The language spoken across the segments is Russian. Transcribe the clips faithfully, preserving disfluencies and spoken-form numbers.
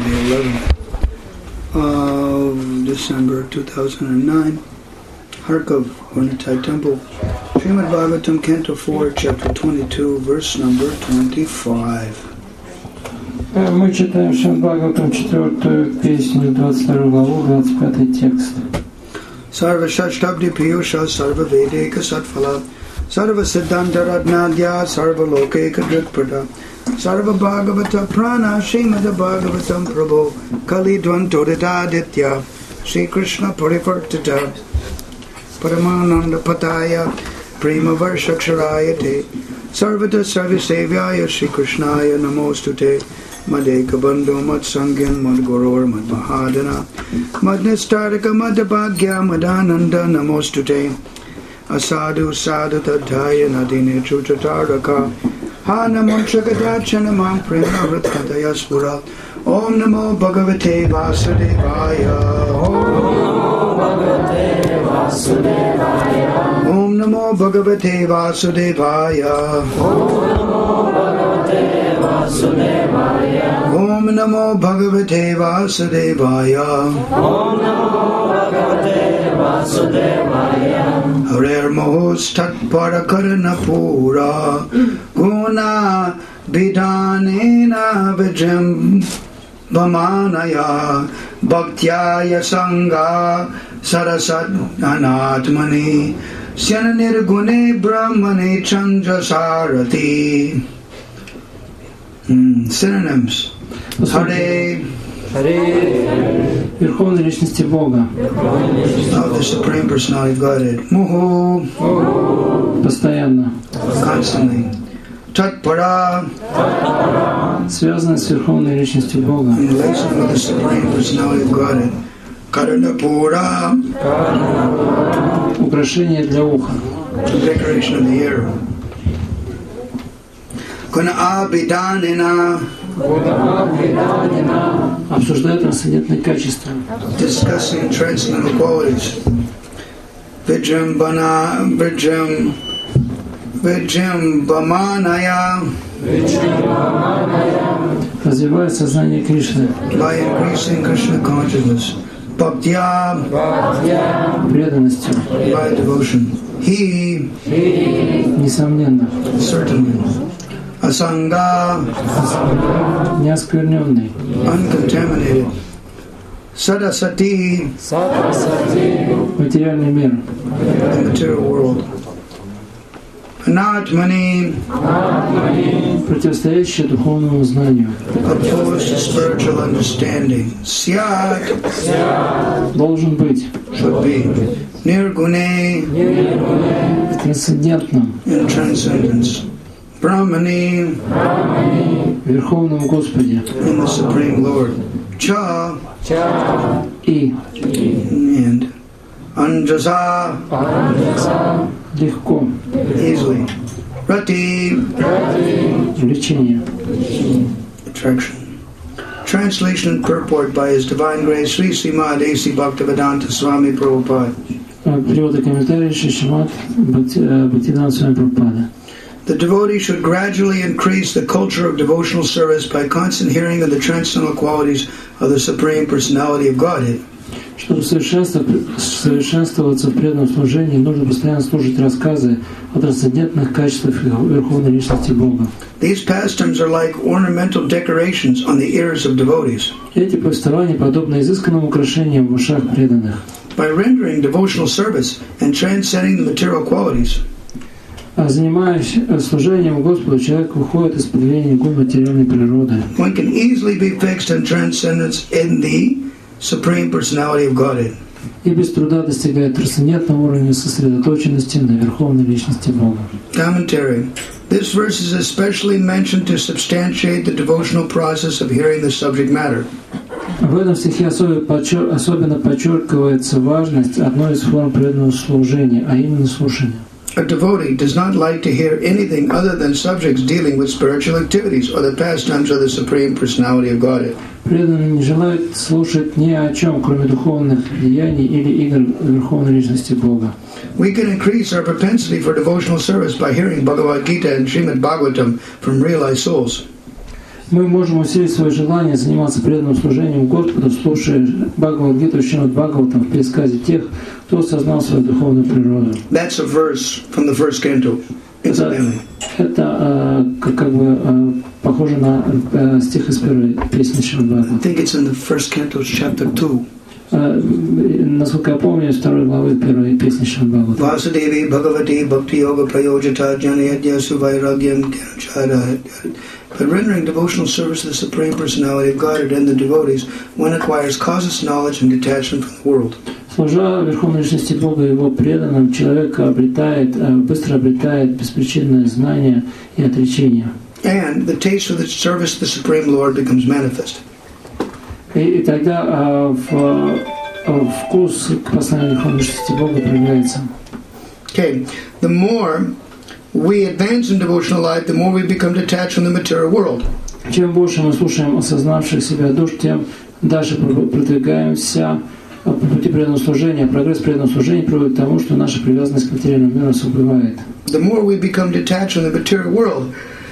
the eleventh of December two thousand nine, Kharkov, Ornitai Temple, Srimad Bhagavatam, Canto four, Chapter twenty-two, verse number twenty-five. Мы читаем Шримад Бхагаватам четвертую песню, двадцать вторую главу, двадцать пятый текст. Sarva Shashtabdi Piyusha Sarva Vedeka Satphala Sarva Siddhanta Ratnadya Sarva Lokeka Dritpada Sarva Bhagavata Prana Srimad Bhagavatam Prabhu Kali Dvantodita Aditya Sri Krishna Parivartita Paramananda Pataya Prima Varshaksharayate Sarvata Sarvisevyaya Sri Krishnaya Namostute Madeka Bandhu Mad Sangyan Mad Gurur Mad Mahadana Mad Nistarika Mad Bhagya Madananda Namostute Asadu Sadhu Tadhaya Nadine Chuchataraka Hana Manchakadachana Mam Prema Vritkataya Spura Om Namo Bhagavate Vasudevaya Om Namo Bhagavate Vasudevaya Om Namo Bhagavate Vasudevaya Om Namo Bhagavate Vasudevaya Harer Mohos Tat Parakarana Pura Guna Bidhanena Vijam Vamanaya Bhaktyaya Sangha Sarasat Anatmani Syananirgune Brahmane Chandra Sarati. Hmm, synonyms. Hare, Hare, Верховной Личности Бога, of the Supreme Personality of Godhead. Muhu, постоянно, constantly. Tatpara, связаны с Верховной Личностью Бога, in relation with the Supreme Personality of Godhead. Karanapura, украшение для уха, decoration of the ear. Kuna abhidanina, обсуждая трансцендентные качества, discussing transcendental qualities. Vijambana, Vijam, Vijambamanaya, развивая сознание Кришны, by increasing Krishna consciousness. Bhaktya, преданностью, by devotion. He, несомненно, certainly. Asanga, неоскверненный, uncontaminated. Sadasati, материальный мир, the material world. Anatmani, противостоящий духовному знанию, opposed to spiritual understanding. Syat, должен быть should be. Nirgune, в трансцендентном, in transcendence. Brahmani, в Верховном Господе, in the Supreme Lord. Cha, и and Anjasa, легко, easily. Rati, влечение. attraction. Translation and purport by His Divine Grace Sri Srimad A C Bhaktivedanta Swami Prabhupada. Перевод и комментарий Шримад Бхактивинода Свами Прабхупада. The devotee should gradually increase the culture of devotional service by constant hearing of the transcendental qualities of the Supreme Personality of Godhead. Чтобы совершенствоваться в преданном служении, нужно постоянно слушать рассказы о трансцендентных качествах Верховной Личности Бога. These pastimes are like ornamental decorations on the ears of devotees. Эти повествования подобны изысканным украшениям в ушах преданных. By rendering devotional service and transcending the material qualities, занимаясь служением Господу, человек выходит из-под влияния гун материальной природы. one can easily be fixed in transcendence in the Supreme Personality of Godhead. И без труда достигает трансцендентного уровня сосредоточенности на Верховной Личности Бога. Commentary. This verse is especially mentioned to substantiate the devotional process of hearing the subject matter. В этом стихе особенно подчеркивается важность одной из форм преданного служения, а именно слушания. A devotee does not like to hear anything other than subjects dealing with spiritual activities or the pastimes of the Supreme Personality of Godhead. Преданный не желает слушать ни о чем, кроме духовных деяний или игр Верховной Личности Бога. We can increase our propensity for devotional service by hearing Bhagavad Gita and Srimad Bhagavatam from realized souls. Мы можем усилить свое желание заниматься преданным служением Господу, слушая Бхагавад-гиту Шримад Бхагаватам в пересказе тех, кто осознал свою духовную природу. That's a verse from the first canto. Это, это как, как бы похоже на стих из первой песни Шримад Бхагаватам. I think it's in the first canto, chapter two. Насколько я помню, из второй главы первой песни Шримад Бхагаватам. Vasudeva Bhagavati Bhakti Yoga Prayojita Jnanayadya Suvairagyam Gyanachara. But rendering devotional service to the Supreme Personality of Godhead and the devotees, one acquires causeless knowledge and detachment from the world. Служа Верховной Личности Бога и Его преданным, человек обретает, быстро обретает беспричинное знание и отречение. And the taste for the service to the Supreme Lord becomes manifest. И, и тогда а, в, а, вкус к посланию Верховной Личности Бога проявляется. Okay, the more we advance in devotional life, the more we become detached from the material world. Чем больше мы слушаем осознавших себя душ, тем дальше продвигаемся по пути преданного служения. Прогресс преданного служения приводит к тому, что наша привязанность к материальному миру ослабевает. The more we become detached from the material world,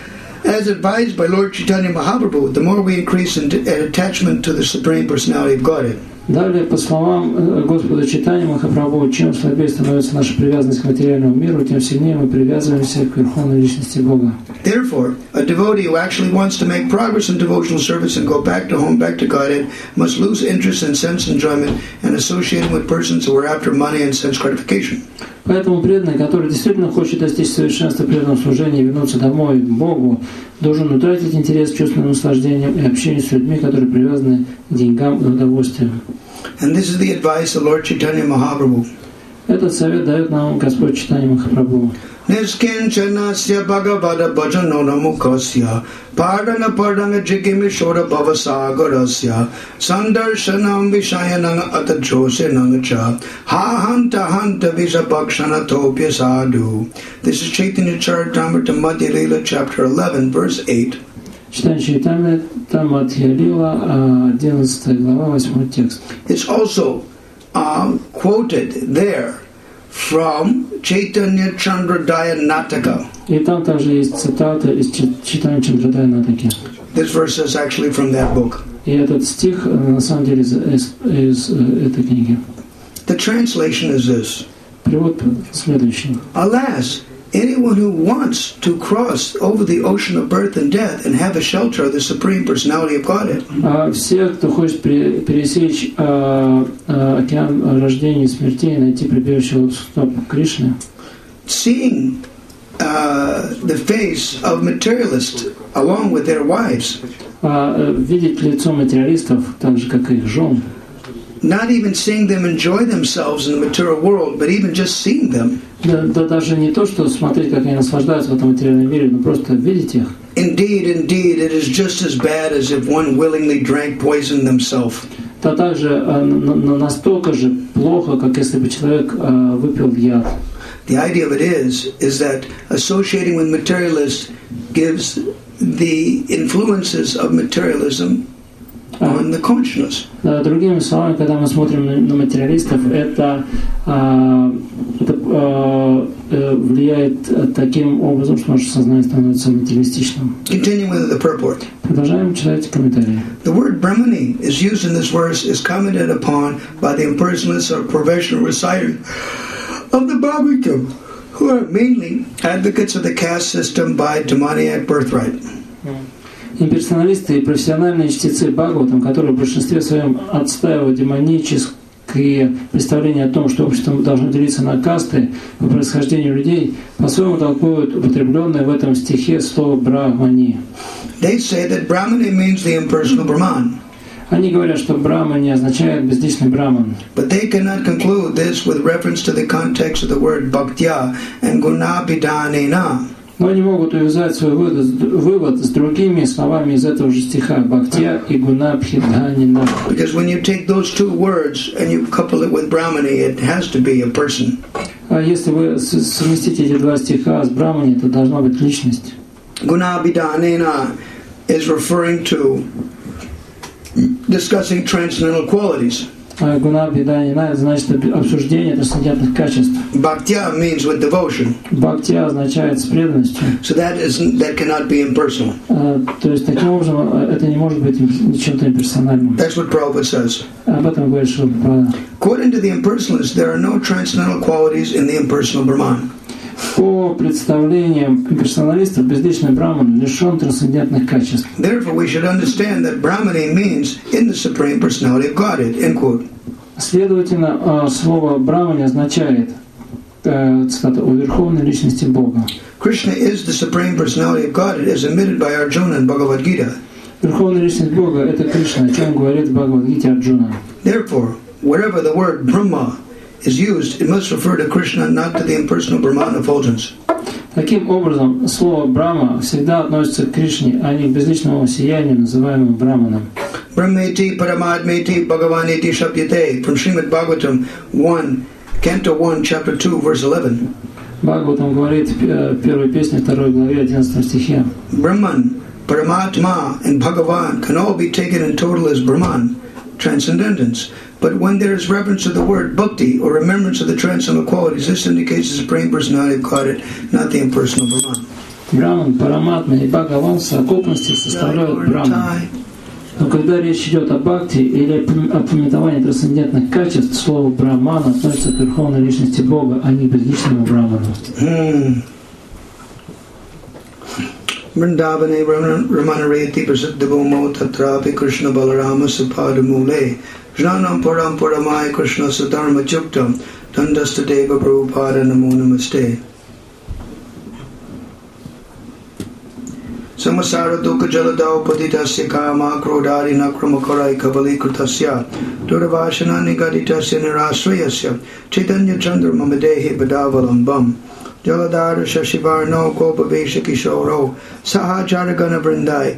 as advised by Lord Chaitanya Mahaprabhu, the more we increase in attachment to the Supreme Personality of Godhead. Далее, по словам Господа Чайтаньи Махапрабху, чем слабее становится наша привязанность к материальному миру, тем сильнее мы привязываемся к Верховной Личности Бога. Therefore, a devotee who actually wants to make progress in devotional service and go back to home, back to Godhead, must lose interest in sense enjoyment and associating with persons who are after money and sense gratification. Поэтому преданный, который действительно хочет достичь совершенства преданного служения и вернуться домой к Богу, должен утратить интерес к чувственным наслаждениям и общению с людьми, которые привязаны к деньгам и удовольствиям. And this is the advice of Lord Chaitanya Mahaprabhu. Этот совет дает нам Господь Чайтанья Махапрабху. Niskincanasya bhagavada bhajanona mukhasya pardana pardana jigimi shora bhavasagarasya sandarshanam vishayanang atajosenang cha ha hanta hanta visabhakshana topya sadhu. This is Chaitanya Charitamrita Madhya Lila, chapter eleven, verse eight. Читание Чайтамрита Мадхья Лила, одиннадцатая глава, восьмой текст. It's also um, quoted there from Chaitanya Chandrodaya Nataka. И там также есть цитата из Чайтаньи Чандрадая Натаки. This verse is actually from that book. И этот стих на самом деле из, из, из этой книги. The translation is this. Перевод следующий. Alas, anyone who wants to cross over the ocean of birth and death and have a shelter of the Supreme Personality of Godhead. А все, кто хочет пересечь а, а, океан рождения и смерти и найти прибежище у стоп Кришны, seeing uh, the face of materialists along with their wives, а, видеть лицо материалистов, так же как и их жен, not even seeing them enjoy themselves in the material world, but even just seeing them. Да, да даже не то, что смотреть, как они наслаждаются в этом материальном мире, но просто видеть их. Indeed, indeed, it is just as bad as if one willingly drank poison themselves. Это также настолько же плохо, как если бы человек выпил яд. The idea of it is, is that associating with materialists gives the influences of materialism on the consciousness. Другими словами, когда мы смотрим на материалистов, это, это влияет таким образом, что наше сознание становится материалистичным. Continuing with the purport. Продолжаем читать комментарии. The word Brahmani is used in this verse is commented upon by the impersonalists or professional reciters of the Bhagavatam, who are mainly advocates of the caste system by demoniac birthright. Имперсоналисты и профессиональные чтецы Бхагаватам, которые в большинстве своем отстаивают демонические представления о том, что общество должно делиться на касты по происхождению людей, по-своему толкуют употребленное в этом стихе слово «брахмани». They say that Brahmani means the impersonal Brahman. Они говорят, что брахмани означает безличный браман. But they cannot conclude this with reference to the context of the word bhaktya and gunabhidanena. Но они могут увязать свой вывод, вывод с другими словами из этого же стиха «бхактья» и «гунабхидханина». Because when you take those two words and you couple it with Brahmani, it has to be a person. А если вы совместите эти два стиха с брахмани, то должна быть личность. Gunabhidanena is referring to discussing transcendental qualities. А гуна бидайна значит обсуждение трансцендентных качеств. Bhaktya means with devotion. Бхактия означает с преданностью. So that is that cannot be impersonal. А, то есть таким образом это не может быть чем-то имперсональным. That's what Prabhupada says. Об этом говорит Шрила Прабхупада. According to the impersonalists, there are no transcendental qualities in the impersonal Brahman. По представлениям имперсоналистов, безличный браман лишен трансцендентных качеств. Therefore, we should understand that Brahmani means in the Supreme Personality of Godhead. End quote. Следовательно, слово брамани означает, цитата, о верховной личности Бога. Krishna is the Supreme Personality of Godhead as admitted by Arjuna in Bhagavad Gita. Верховная личность Бога – это Кришна, о чем говорит в Бхагавад-гите Арджуна. Therefore, wherever the word Brahma is used, it must refer to Krishna, not to the impersonal Brahman effulgence. Таким образом, слово «брахма» всегда относится к Кришне, а не к безличному сиянию, называемому браманом. Brahmeti Paramadmeti Bhagavaneti Shapyate from Srimad Bhagavatam one, Canto one, Chapter two, verse eleven. Бхагаватам говорит в первой песне, второй главе, одиннадцатом стихе. Brahman, Paramatma, and Bhagavan can all be taken in total as Brahman, transcendentance. But when there is reference to the word bhakti or remembrance of the transcendental qualities, this indicates the Supreme Personality of Godhead, not the impersonal Brahman. Браман, Параматма и Бхагаван в совокупности составляют Браман. Но когда речь идет о бхакти или о пометовании трансцендентных качеств, слово Браман относится к верховной личности Бога, а не к безличному Браману. Vrindavane Ramanareti Prasiddhabhumo Tatrapi Krishna Balarama Supadamule Jnanam Param Paramai Krishna Sadharma Chuktam Dandastadeva Prabhupada Namo Namaste. Samasara Dukha Jaladao Paditasya Kama Krodari Nakramakorai Kavali Kritasya Duravashana Nigaditasya Nirasrayasya Chaitanya Chandra Mamadehi Badavalambam Jaladhara Shashivarno Gopavesha Kishoro Sahajaragana Vrindai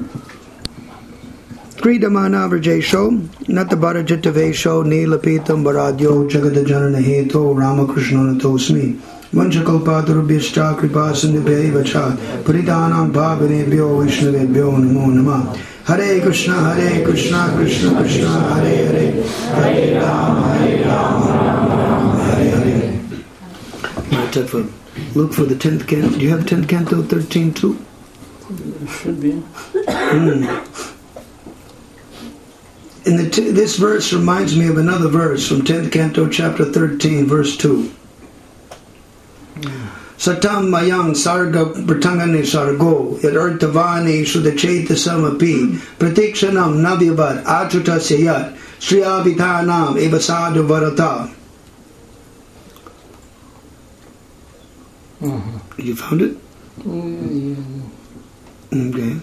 Kridamana Vrajesho Natabharajitavesho Nilapitam Baradyo Jagadajanana Heto Ramakrishna Natosmi Vanchakalpatarubhyashta Kripasindhibhya Vacha Paridanam Bhavanebhyo Vishnavebhyo Namo Namah. Hare Krishna Hare Krishna Krishna Krishna Hare Hare Hare Rama Hare Rama Hare Hare. Look for the tenth canto. Do you have tenth canto thirteen too? Should be. Mm. In the t- this verse reminds me of another verse from tenth canto, chapter thirteen, verse two. Satam mayang sarga pratangane sargo yadartavane sudacheta samapi pratikshanam navyavat achuta sayat sriyavitanam evasadu varata. Mm-hmm. You found it? Mm-hmm. Okay.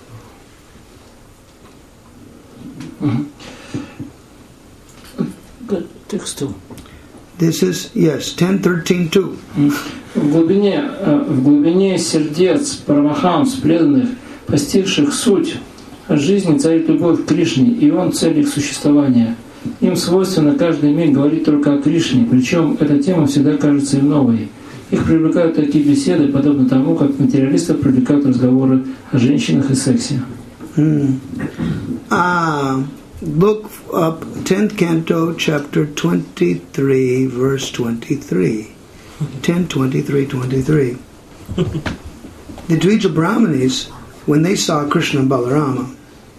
Mm-hmm. Good text too. This is, yes, ten thirteen two. В глубине, в глубине сердец парамахамс, преданных, постигших суть жизни, царит любовь к Кришне, и он цель их существования. Им свойственно каждый миг говорить только о Кришне, причем эта тема всегда кажется им новой. Их привлекают такие беседы, подобно тому, как материалистов привлекают разговоры о женщинах и сексе. Mm. Ah, look up tenth canto, chapter twenty-three, verse twenty-three. ten, twenty-three, twenty-three. The Dvija Brahmanis, when they saw Krishna and Balarama,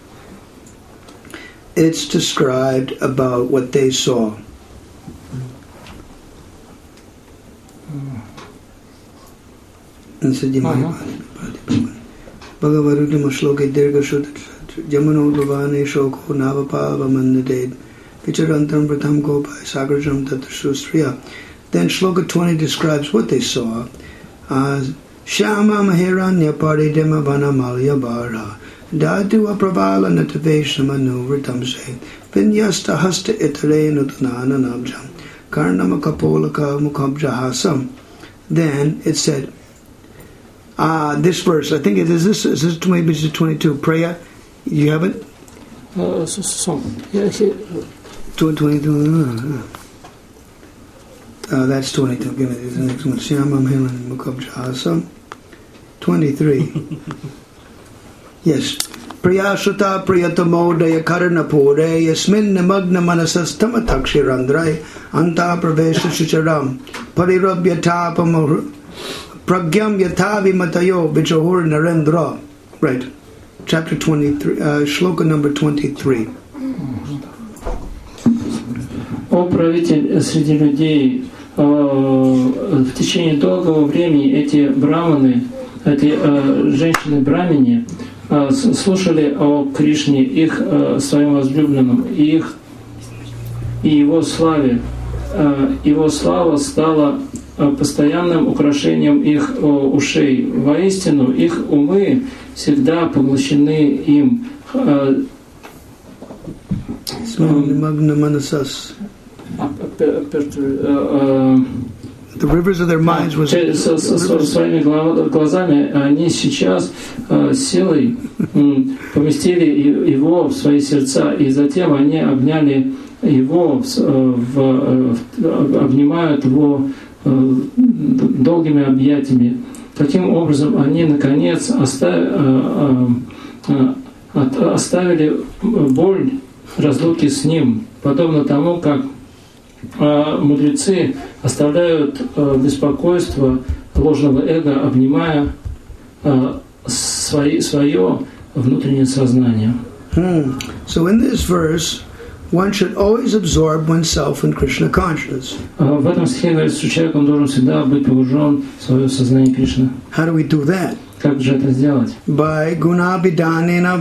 it's described about what they saw. And said, Bhagavaruddhima shloke dirga shut jamano bhavane shoko navapava mandaded vicharantam pratham gopai sagrajam tatashustriya. Then shloka twenty describes what they saw. Uh, Shama mahiranya paridima vanamalya bara dadu apravala nataveshamanu vritamse vinyasta hasta itare nutanana nabjam karnama kapolaka mukhabjahasam. Then it said, Ah, uh, this verse, I think it is this, is this maybe it's twenty-two. Priya, you have it? Uh, so, so, yeah, twenty-two. Uh, that's twenty-two. Give me the next one. Shyamam Himan Mukhabjahasam. twenty-three. Yes. Priyasuta Priyatamodaya Karanapure Yasmin Namagna Manasastamatakshirandraй Anta Pravesha Sucharam Parirabhyatapamur Pragyam Yatavi Matayo Vichahur Narendra. Right. Chapter twenty-three, uh, Shloka number twenty-three. О правитель среди людей, в течение долгого времени эти браманы, эти женщины брамини слушали о Кришне, их своем возлюбленном, и их и его славе. Его слава стала постоянным украшением их ушей. Воистину, их умы всегда поглощены им. The rivers of their minds was своими глазами они сейчас силой поместили его в свои сердца, и затем они обняли его, в, обнимают его долгими объятиями. Таким образом, они наконец оставили боль разлуки с ним, подобно тому, как мудрецы оставляют беспокойство ложного эго, обнимая свои, свое внутреннее сознание. Hmm. So in this verse, one should always absorb oneself in Krishna consciousness. В этом стихе говорится, что человек он должен всегда быть погружен в свое сознание Кришны. How do we do that? Как же это сделать? By gunabhidanena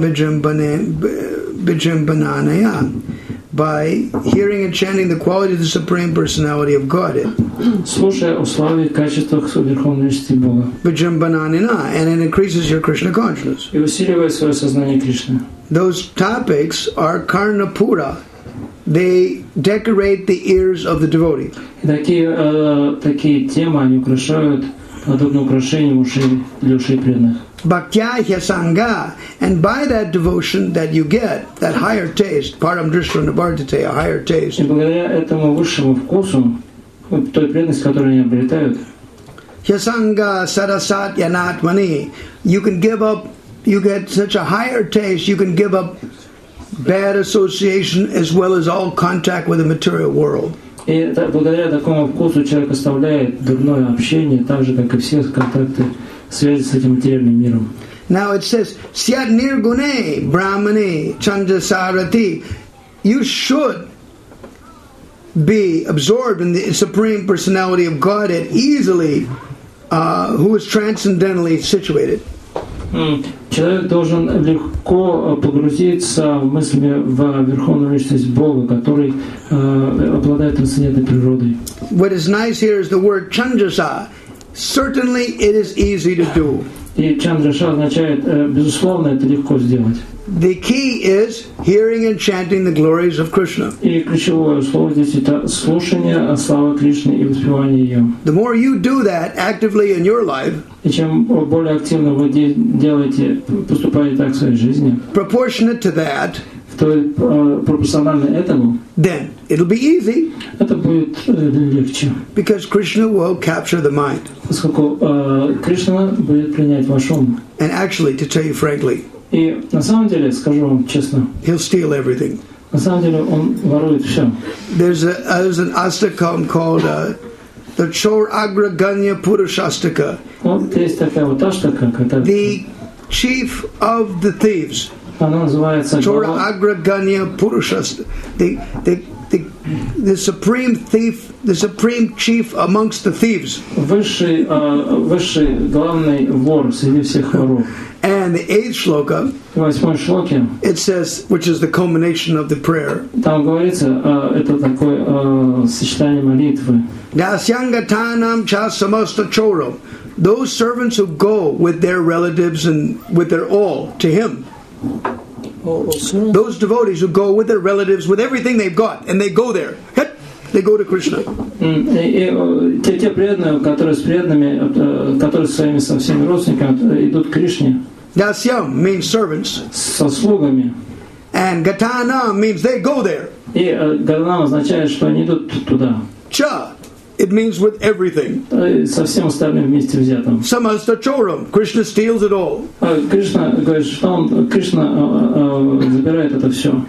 vijambananaya. By hearing and chanting the quality of the Supreme Personality of Godhead. Слушая о славе и качествах Верховной Личности Бога. Vijambananena, and it increases your Krishna consciousness. И усиливает свое сознание Кришны. Those topics are karnapura. They decorate the ears of the devotee. И такие, э, такие темы они украшают, подобно украшению ушей для ушей преданных. Bhaktya hyasanga, and by that devotion that you get, that higher taste, param drishta nabardhate, a higher taste. И благодаря этому высшему вкусу, той преданности, которую они обретают, hyasanga sarasat yanatmani, you can give up, you get such a higher taste, you can give up bad association as well as all contact with the material world. И благодаря такому вкусу человек оставляет дурное общение, так же, как и все контакты, связи с этим материальным миром. Now it says, Syat nirgune brahmane chandasarati. You should be absorbed in the Supreme Personality of Godhead easily, uh, who is transcendentally situated. Человек должен легко погрузиться мыслями в Верховную Личность Бога, который э, обладает трансцендентной природой. What is nice here is the word Chandrasa. Certainly it is easy to do. И Чандраша означает, э, безусловно, это легко сделать. The key is hearing and chanting the glories of Krishna. И ключевое слово здесь это слушание славы Кришны и воспевание ее. The more you do that actively in your life, и чем более активно вы делаете, поступаете так в своей жизни, proportionate to that, то э, пропорционально этому, then it'll be easy. Это будет э, легче. Because Krishna will capture the mind. Поскольку э, Кришна будет принять ваш ум. And actually, to tell you frankly, и на самом деле, скажу вам честно, he'll steal everything. На самом деле он ворует все. There's a uh, there's an astakam called uh, the Chor Agra Ganya Purushastaka. Вот есть такая вот аштака, которая. The chief of the thieves. Она называется Chor Agra Ganya Purushastaka. The the the the supreme thief, the supreme chief amongst the thieves. Высший высший главный вор среди всех воров. And the eighth shloka, it says, which is the culmination of the prayer. Там говорится, это такое сочетание молитвы. Dasyangatanam cha samasta choro. Those servants who go with their relatives and with their all to him. Those devotees who go with their relatives, with everything they've got, and they go there. They go to Krishna. И те, те преданные, которые с преданными, которые со своими со всеми родственниками идут к Кришне. Dasyam means servants. Со слугами. And Gatanam means they go there. И Гаданам означает, что они идут туда. Cha It means with everything. Со всем остальным вместе взятым. Samastachoram. Krishna steals it all. Кришна говорит, что он, Кришна uh, uh, забирает это все.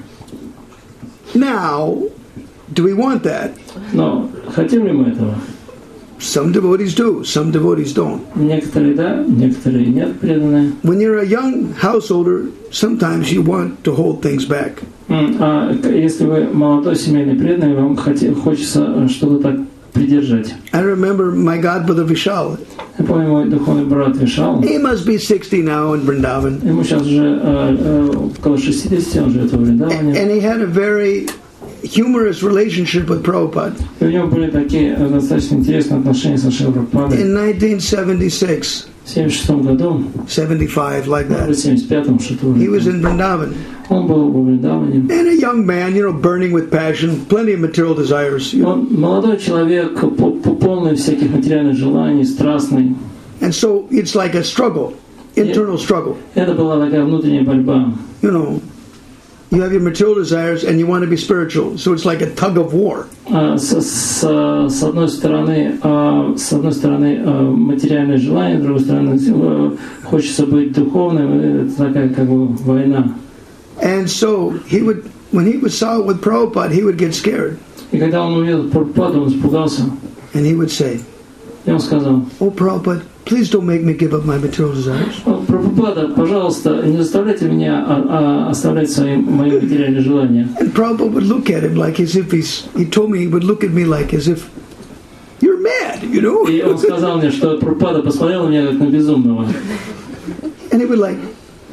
Now, do we want that? Но хотим ли мы этого? Some devotees do, some devotees don't. Некоторые да, некоторые нет преданные. When you're a young householder, sometimes you want to hold things back. А если вы молодой семейный преданный, вам хочется что-то так придержать. I remember my godbrother Vishal. Я помню мой духовный брат Вишал. He must be sixty now in Vrindavan. Ему сейчас уже э, э, около шестидесяти, он живет в Вриндаване. And he had a very humorous relationship with Prabhupada. И у него были такие достаточно интересные отношения с Шрилой Прабхупадой. In nineteen seventy-six, в семьдесят шестом году, seventy-five, like that, в семьдесят пятом, что-то he was in Vrindavan. Он был во Вриндаване. And a young man, you know, burning with passion, plenty of material desires. You know. Он молодой человек, полный всяких материальных желаний, страстный. And so it's like a struggle, internal struggle. Это была такая внутренняя борьба. You know, you have your material desires and you want to be spiritual, so it's like a tug of war. С, с, с одной стороны, с одной стороны материальное желание, с другой стороны хочется быть духовным. Это такая как бы война. And so he would, when he was saw it with Prabhupada, he would get scared. И когда он увидел Прабхупаду, он испугался. And he would say, и он сказал, "Oh Prabhupada, please don't make me give up my material desires." Прабхупада, пожалуйста, не заставляйте меня а, а, оставлять свои мои материальные желания. And Prabhupada would look at him like as if he's, he told me he would look at me like as if, "You're mad," you know. И он сказал мне, что Прабхупада посмотрел на меня как на безумного. And he would like,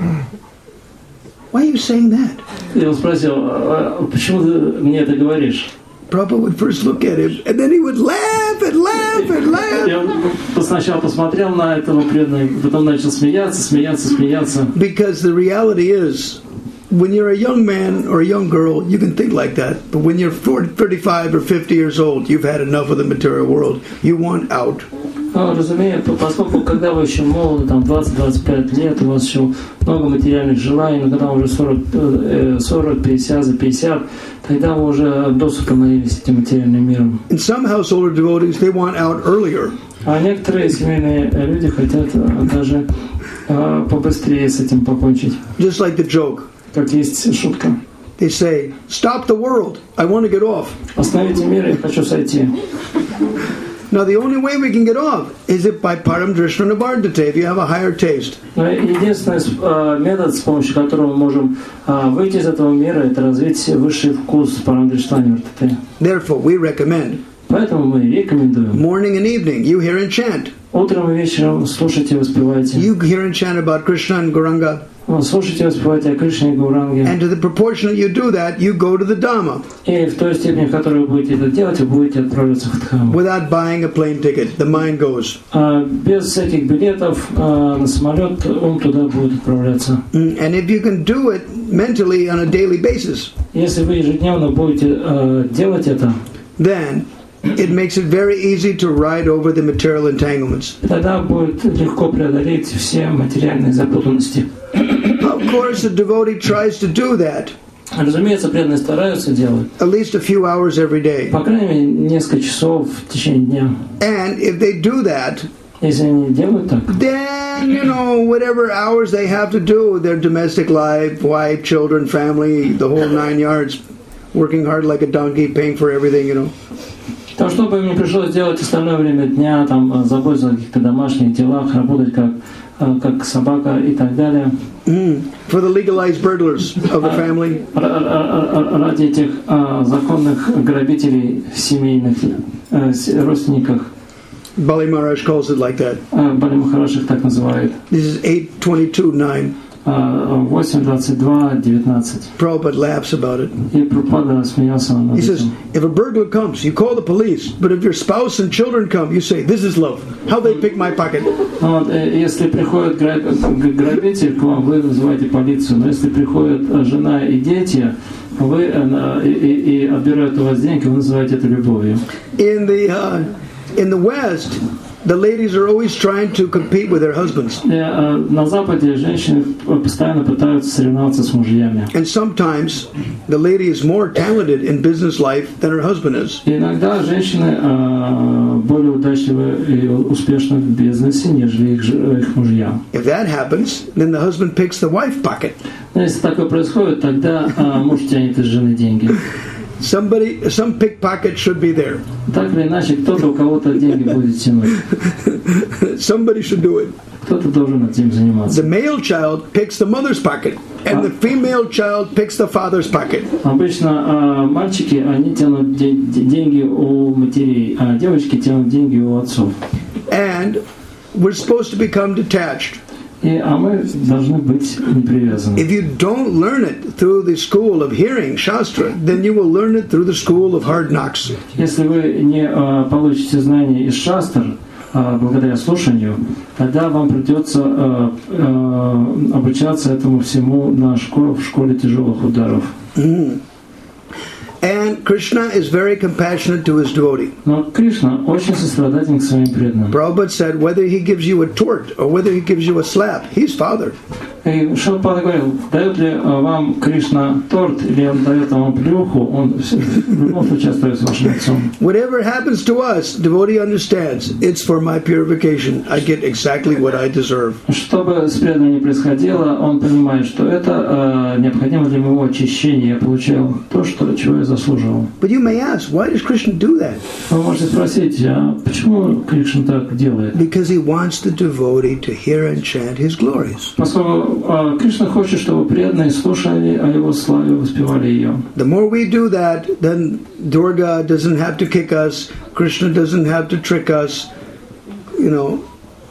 "Why are you saying that?" И он спросил, почему ты мне это говоришь? Prabhupada would first look at him, and then he would laugh and laugh and laugh. И он сначала посмотрел на этого преданного, потом начал смеяться, смеяться, смеяться. Because the reality is, when you're a young man or a young girl, you can think like that. But when you're forty, thirty-five or fifty years old, you've had enough of the material world. You want out. Разумеется, поскольку когда вы еще молоды, там двадцать-двадцать пять лет, у вас еще много материальных желаний, но когда уже сорок, пятьдесят, за пятьдесят, тогда вы уже досуха наелись этим материальным миром. And some householder devotees, they want out earlier. А некоторые семейные люди хотят даже побыстрее с этим покончить. Just like the joke. Как есть шутка. They say, "Stop the world. I want to get off." Остановите мир, я хочу сойти. Now, the only way we can get off is if by param drishna nabardhate, if you have a higher taste. Единственный метод, с помощью которого мы можем выйти из этого мира, это развить высший вкус парам дришна набардхате. Therefore, we recommend. Поэтому мы рекомендуем. Morning and evening, you hear and chant. Утром и вечером слушайте, воспевайте. You hear and chant about Krishna and Gauranga. Слушайте, воспевайте о Кришне и Гауранге. And to the proportion that you do that, you go to the Dhamma. И в той степени, в которой вы будете это делать, вы будете отправляться в Дхамму. Without buying a plane ticket, the mind goes. Без всяких билетов на самолет ум туда будет отправляться. And if you can do it mentally on a daily basis, если вы ежедневно будете делать это, then it makes it very easy to ride over the material entanglements. Тогда будет легко преодолеть все материальные запутанности. Of course, the devotee tries to do that. Разумеется, преданные стараются делать. At least a few hours every day. По крайней мере, несколько часов в течение дня. And if they do that, если они делают так, then, you know, whatever hours they have to do, their domestic life, wife, children, family, the whole nine yards, working hard like a donkey, paying for everything, you know. Так, чтобы им не пришлось делать остальное время дня, там, заботиться о каких-то домашних делах, работать как, как собака и так далее. Mm. For the legalized burglars of the family. Ради этих законных грабителей семейных родственников. Bali Maharaj calls it like that. Бали Махарадж их так называет. This is eight twenty-two nine. восемь двадцать два девятнадцать. Prabhupada laughs about it. И Прабхупада смеялся над He says, этим. if a burglar comes, you call the police. But if your spouse and children come, you say, "This is love. How they pick my pocket." Вот, если приходит грабитель к вам, вы называете полицию. Но если приходят жена и дети, вы и, и, и отбирают у вас деньги, вы называете это любовью. In the uh, in the West, the ladies are always trying to compete with their husbands. И, э, на Западе женщины постоянно пытаются соревноваться с мужьями. And sometimes the lady is more talented in business life than her husband is. И иногда женщины э, более удачливы и успешны в бизнесе, нежели их, их мужья. If that happens, then the husband picks the wife pocket. Но если такое происходит, тогда э, муж тянет из жены деньги. Somebody, some pickpocket should be there. Так или иначе, кто-то у кого-то деньги будет тянуть. Somebody should do it. Кто-то должен этим заниматься. The male child picks the mother's pocket, and the female child picks the father's pocket. Обычно э, мальчики, они тянут де- де- деньги у матерей, а девочки тянут деньги у отцов. And we're supposed to become detached. И, а мы должны быть непривязаны. If you don't learn it through the school of hearing, Shastra, then you will learn it through the school of hard knocks. Если вы не э, получите знания из шастр, э, благодаря слушанию, тогда вам придется э, э, обучаться этому всему на школе, в школе тяжелых ударов. Mm. And Krishna is very compassionate to his devotee. Но Кришна очень сострадателен к своим преданным. Prabhupada said, whether he gives you a tort or whether he gives you a slap, he's father. И Шрила говорил, дает ли вам Кришна торт или он дает вам плюху, он в любом случае остается вашим отцом. Whatever happens to us, devotee understands, it's for my purification. I get exactly what I deserve. Что бы с преданным ни происходило, он понимает, что это э, необходимо для моего очищения. Я получал то, что, чего я заслуживал. But you may ask, why does Krishna do that? Вы можете спросить, а почему Кришна так делает? Because he wants the devotee to hear and chant his glories. Поскольку э, Кришна хочет, чтобы преданные слушали о его славе, воспевали ее. The more we do that, then Durga doesn't have to kick us, Krishna doesn't have to trick us, you know,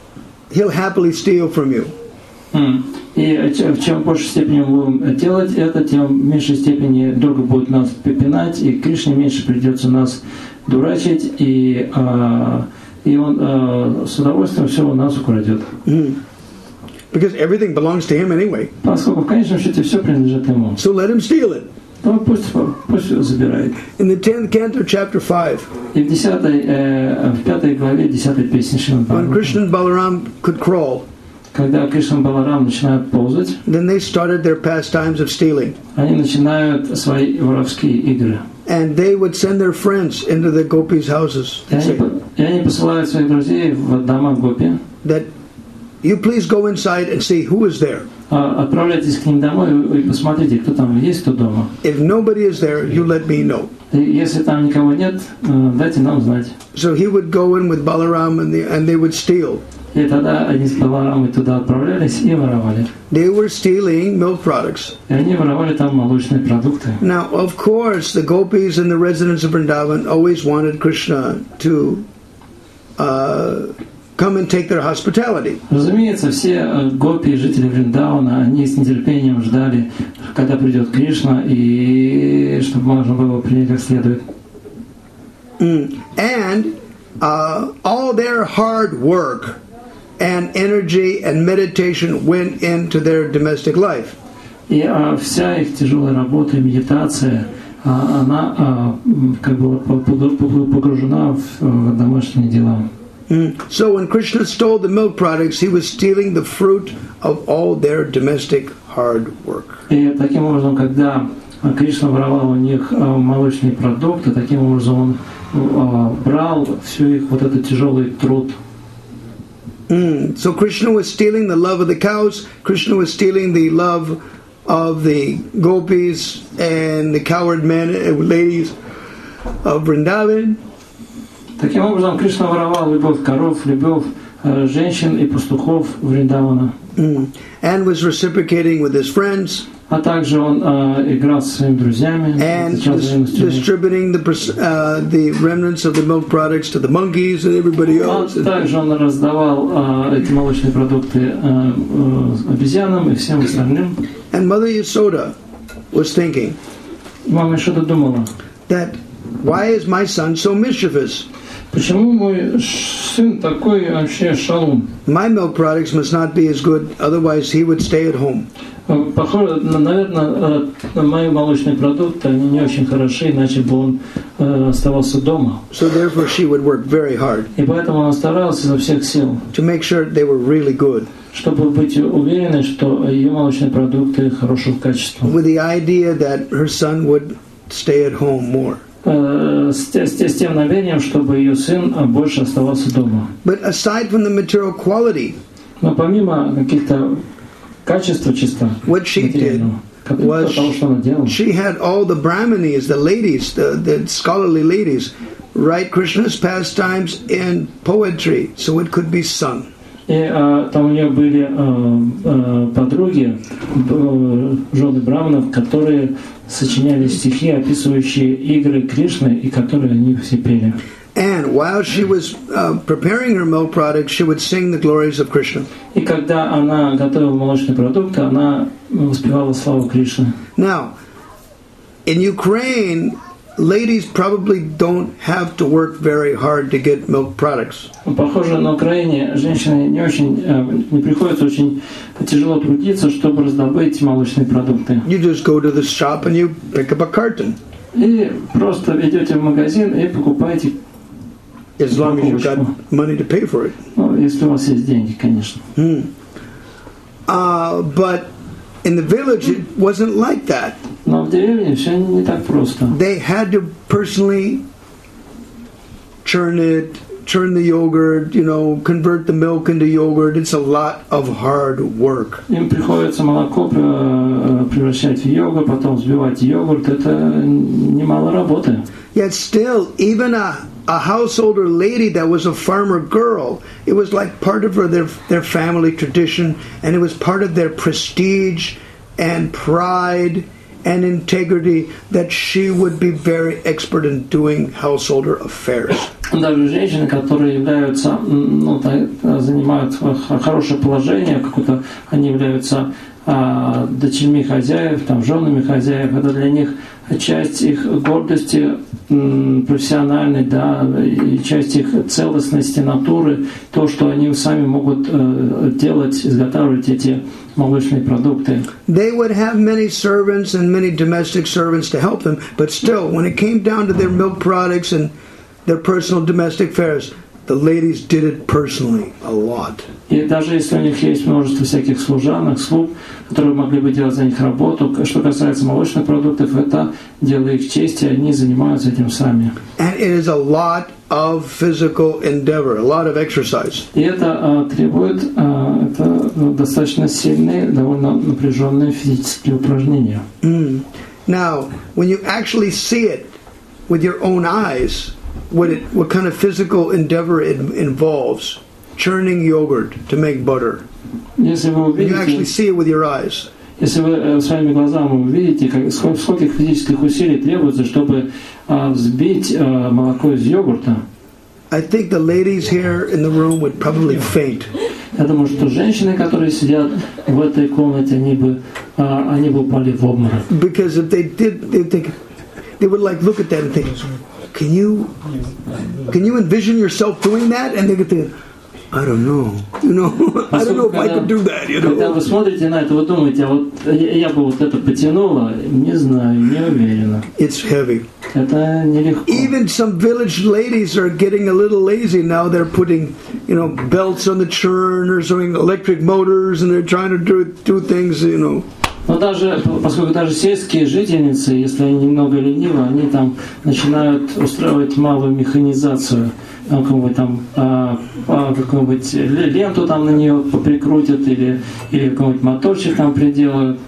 he'll happily steal from you. Mm. И чем, чем в большей степени мы будем делать это, тем в меньшей степени Durga будет нас пинать, и Кришне меньше придется нас дурачить, и, э, и он э, с удовольствием все у нас украдет. Mm. Because everything belongs to him anyway. Поскольку в конечном счете все принадлежит ему. So let him steal it. Ну, пусть, пусть забирает. In the tenth canto, chapter five, И в десятой, э, в пятой главе десятой песни Шримад when Бхагаватам, Krishna and Balaram could crawl, когда Кришна и Баларам начинают ползать, then they started their pastimes of stealing. они начинают свои воровские игры. And they would send their friends into the gopis' houses И and они, say, и они посылают своих друзей в дома Гопи, that you please go inside and see who is there. а, отправляйтесь к ним домой и посмотрите, кто там есть, кто дома. If nobody is there, you let me know. И если там никого нет, э, дайте нам знать. So he would go in with Balaram and, the, and they would steal. И тогда они с Баларамой туда отправлялись и воровали. They were stealing milk products. И они воровали там молочные продукты. Now, of course, the gopis and the residents of Vrindavan always wanted Krishna to uh, come and take their hospitality. Разумеется, все э, гопи и жители Вриндавана, они с нетерпением ждали, когда придет Кришна, и чтобы можно было принять как следует. Mm. And uh, all their hard work and energy and meditation went into their domestic life. И а, вся их тяжелая работа и медитация, а, она а, как бы погружена в, в домашние дела. Mm. So when Krishna stole the milk products, he was stealing the fruit of all their domestic hard work. И таким образом, когда Кришна воровал у них а, молочные продукты, таким образом он а, брал всю их вот этот тяжелый труд. Mm. So Krishna was stealing the love of the cows, Krishna was stealing the love of the gopis and the coward men and ladies of Vrindavan. Таким образом, Кришна воровал любовь коров, любовь э, женщин и пастухов Вриндавана. Mm. And was reciprocating with his friends. А также он э, играл со своими друзьями, and dis- взаимностью. distributing the uh, the remnants of the milk products to the monkeys and everybody else. А также он раздавал э, эти молочные продукты э, э, обезьянам и всем остальным. And Mother Yasoda was thinking, Мама что-то думала, that why is my son so mischievous? Почему мой сын такой вообще шалун? My milk products must not be as good, otherwise he would stay at home. Похоже, наверное, мои молочные продукты, они не очень хороши, иначе бы он оставался дома. So therefore she would work very hard. И поэтому он старался изо всех сил. To make sure they were really good. Чтобы быть уверенной, что ее молочные продукты хорошего качества. With the idea that her son would stay at home more. С, с, с тем намерением, чтобы ее сын больше оставался дома. But aside from the material quality, но помимо каких-то качеств чисто, what she did was того, что она делала, she had all the brahmanis, the ladies, the, the scholarly ladies, write Krishna's pastimes in poetry, so it could be sung. И а, там у нее были а, а, подруги, а, жены браманов, которые сочиняли стихи, описывающие игры Кришны, и которые они все пели. And while she was uh, preparing her milk products, she would sing the glories of Krishna. И когда она готовила молочные продукты, она воспевала славу Кришны. Now, in Ukraine, ladies probably don't have to work very hard to get milk products. Похоже, на Украине женщины не очень, не приходится очень тяжело трудиться, чтобы раздобыть молочные продукты. You just go to the shop and you pick up a carton. И просто идете в магазин и покупаете. As long as you've got money to pay for it. Ну, если у вас есть деньги, конечно. Hmm. Uh, but in the village, it wasn't like that. Но в деревне все не так просто. They had to personally churn it, churn the yogurt, you know, convert the milk into yogurt. It's a lot of hard work. Им приходится молоко превращать в йогурт, потом взбивать йогурт. Это немало работы. Yet still, even a a householder lady that was a farmer girl, it was like part of her, their their family tradition, and it was part of their prestige and pride and integrity that she would be very expert in doing householder affairs. Даже женщины, которые являются, ну, занимают хорошее положение, какое-то, они являются а, дочерьми хозяев, там, женами хозяев, это для них часть их гордости м, профессиональной, да, и часть их целостности натуры, то, что они сами могут э, делать, изготавливать эти молочные продукты. They would have many servants and many domestic servants to help them, but still, when it came down to their milk products and their personal domestic affairs, the ladies did it personally a lot. И даже если у них есть множество всяких служанок, слуг, которые могли бы делать за них работу, что касается молочных продуктов, это дело их чести, они занимаются этим сами. And it is a lot of physical endeavor, a lot of exercise. И это а, требует а, это, ну, достаточно сильные, довольно напряженные физические упражнения. Mm. Now, when you actually see it with your own eyes, what it, what kind of physical endeavor it involves, churning yogurt to make butter. Если вы When you actually увидите, see it with your eyes. если вы своими глазами увидите, как, сколько, сколько физических усилий требуется, чтобы а, взбить а, молоко из йогурта, I think the ladies here in the room would probably faint. я думаю, что женщины, которые сидят в этой комнате, они бы, а, они бы упали в обморок. Because if they did, they think they would like look at that and think, can you, can you envision yourself doing that? And they could think, I don't know, you know, I don't know if I could do that, you Когда know. вы смотрите на это, вы думаете, а вот я, я бы вот это потянула, не знаю, не уверена. It's heavy. Это нелегко. Even some village ladies are getting a little lazy now. They're putting, you know, belts on the churn or something, electric motors, and they're trying to do do things, you know. Но даже, поскольку даже сельские жительницы, если они немного ленивы, они там начинают устраивать малую механизацию, какую-нибудь там, а, а, какую-нибудь ленту там на нее прикрутят или, или какой-нибудь моторчик там приделают.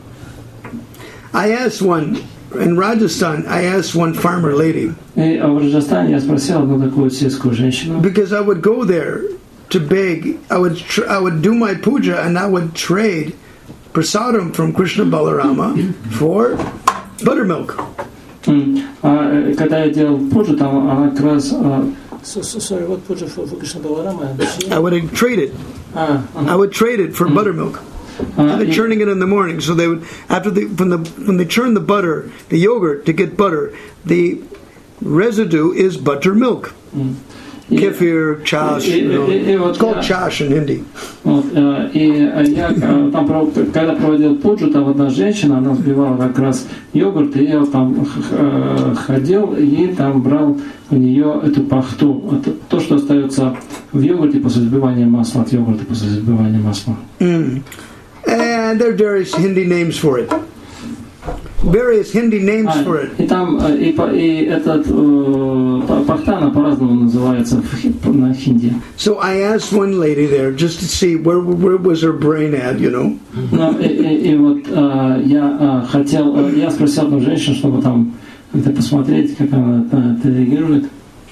I asked one in Rajasthan. I asked one farmer lady. И в Раджастане я спросил одну такую сельскую женщину. Because I would go there to beg. I would tr- I would do my puja and I would trade prasadam from Krishna Balarama for buttermilk. Mm. А, когда я делал пуджу, там она как раз... So, so, sorry, what puja for, for Krishna Balarama? I would trade it. Ah, uh-huh. I would trade it for mm. buttermilk. Uh, They're churning it in the morning, so they would after the when the when they churn the butter, the yogurt to get butter, the residue is buttermilk. Mm. Kefir, chash, you know. It's called chash in Hindi. Вот, и я там, когда проводил пуджу, там одна женщина, она взбивала как раз йогурт, и я там ходил и там брал у нее эту пахту, это то, что остается в йогурте после взбивания масла, от йогурта после взбивания масла. Mm. And there are various Hindi names for it. Various Hindi names а, for it. И там и, и этот э, пахта, она по-разному называется на хинди. So I asked one lady there just to see where where was her brain at, you know. Ну, и, и, и вот э, я э, хотел, э, я спросил одну женщину, чтобы там как-то посмотреть, как она это реагирует.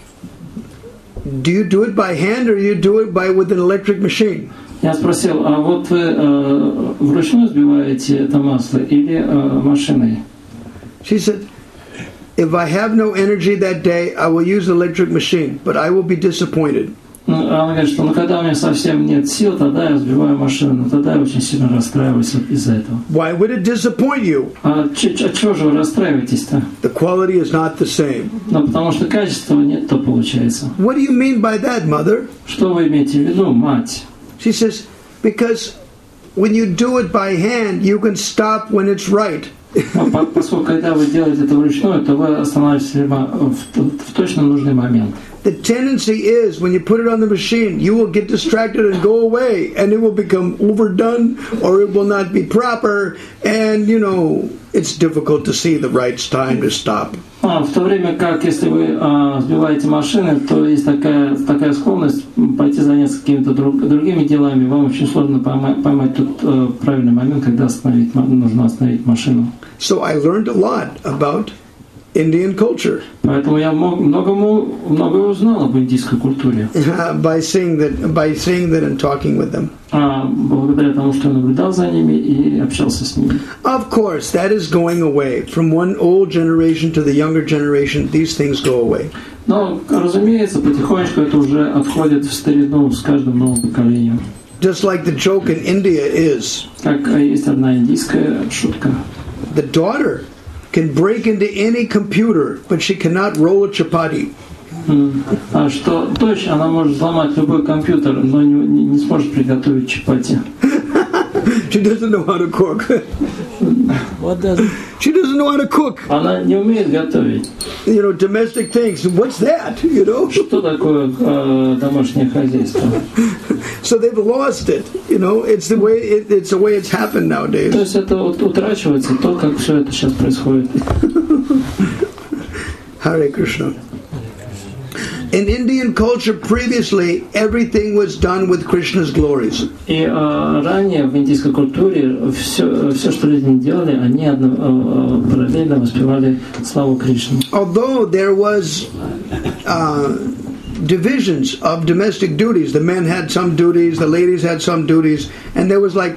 Do you do it by hand or you do it by with an electric machine? Я спросил, а вот вы э, вручную сбиваете это масло или э, машиной? She said, if I have no energy that day, I will use an electric machine, but I will be disappointed. Ну, она говорит, что ну, когда у меня совсем нет сил, тогда я взбиваю машину, но тогда я очень сильно расстраиваюсь из-за этого. Why would it disappoint you? А от чего же вы расстраиваетесь-то? The quality is not the same. Ну, потому что качества нет, то получается. What do you mean by that, mother? Что вы имеете в виду, мать? She says, because when you do it by hand, you can stop when it's right. Поскольку когда вы делаете это вручную, то вы останавливаетесь в, в точно нужный момент. The tendency is when you put it on the machine, you will get distracted and go away, and it will become overdone, or it will not be proper, and you know it's difficult to see the right time to stop. А, в то время как, если вы а, сбиваете машины, то есть такая, такая склонность пойти заняться какими-то друг, другими делами, вам очень сложно поймать, поймать тот а, правильный момент, когда остановить, нужно остановить машину. So I learned a lot about Indian culture. Поэтому я многому, многое узнал об индийской культуре. by seeing that, by seeing that and talking with them. А, благодаря тому, что я наблюдал за ними и общался с ними. Of course, that is going away. From one old generation to the younger generation, these things go away. Но, разумеется, потихонечку это уже отходит в старину с каждым новым поколением. Just like the joke in India is. Как есть одна индийская шутка. The daughter can break into any computer, but she cannot roll a chapati. А что дочь, она может взломать любой компьютер, но не, не, не сможет приготовить чапати. She doesn't know how to cook. What does? She doesn't know how to cook. Она не умеет готовить. You know, domestic things. What's that? You know. Что такое э, домашнее хозяйство? So they've lost it. You know, it's the way it, it's the way it's happened nowadays. То есть это вот утрачивается то, как все это сейчас происходит. Hare Krishna. In Indian culture, previously, everything was done with Krishna's glories. И э, ранее в индийской культуре все, все, что люди делали, они одно, э, параллельно воспевали славу Кришны. Although there was uh, divisions of domestic duties, the men had some duties, the ladies had some duties, and there was like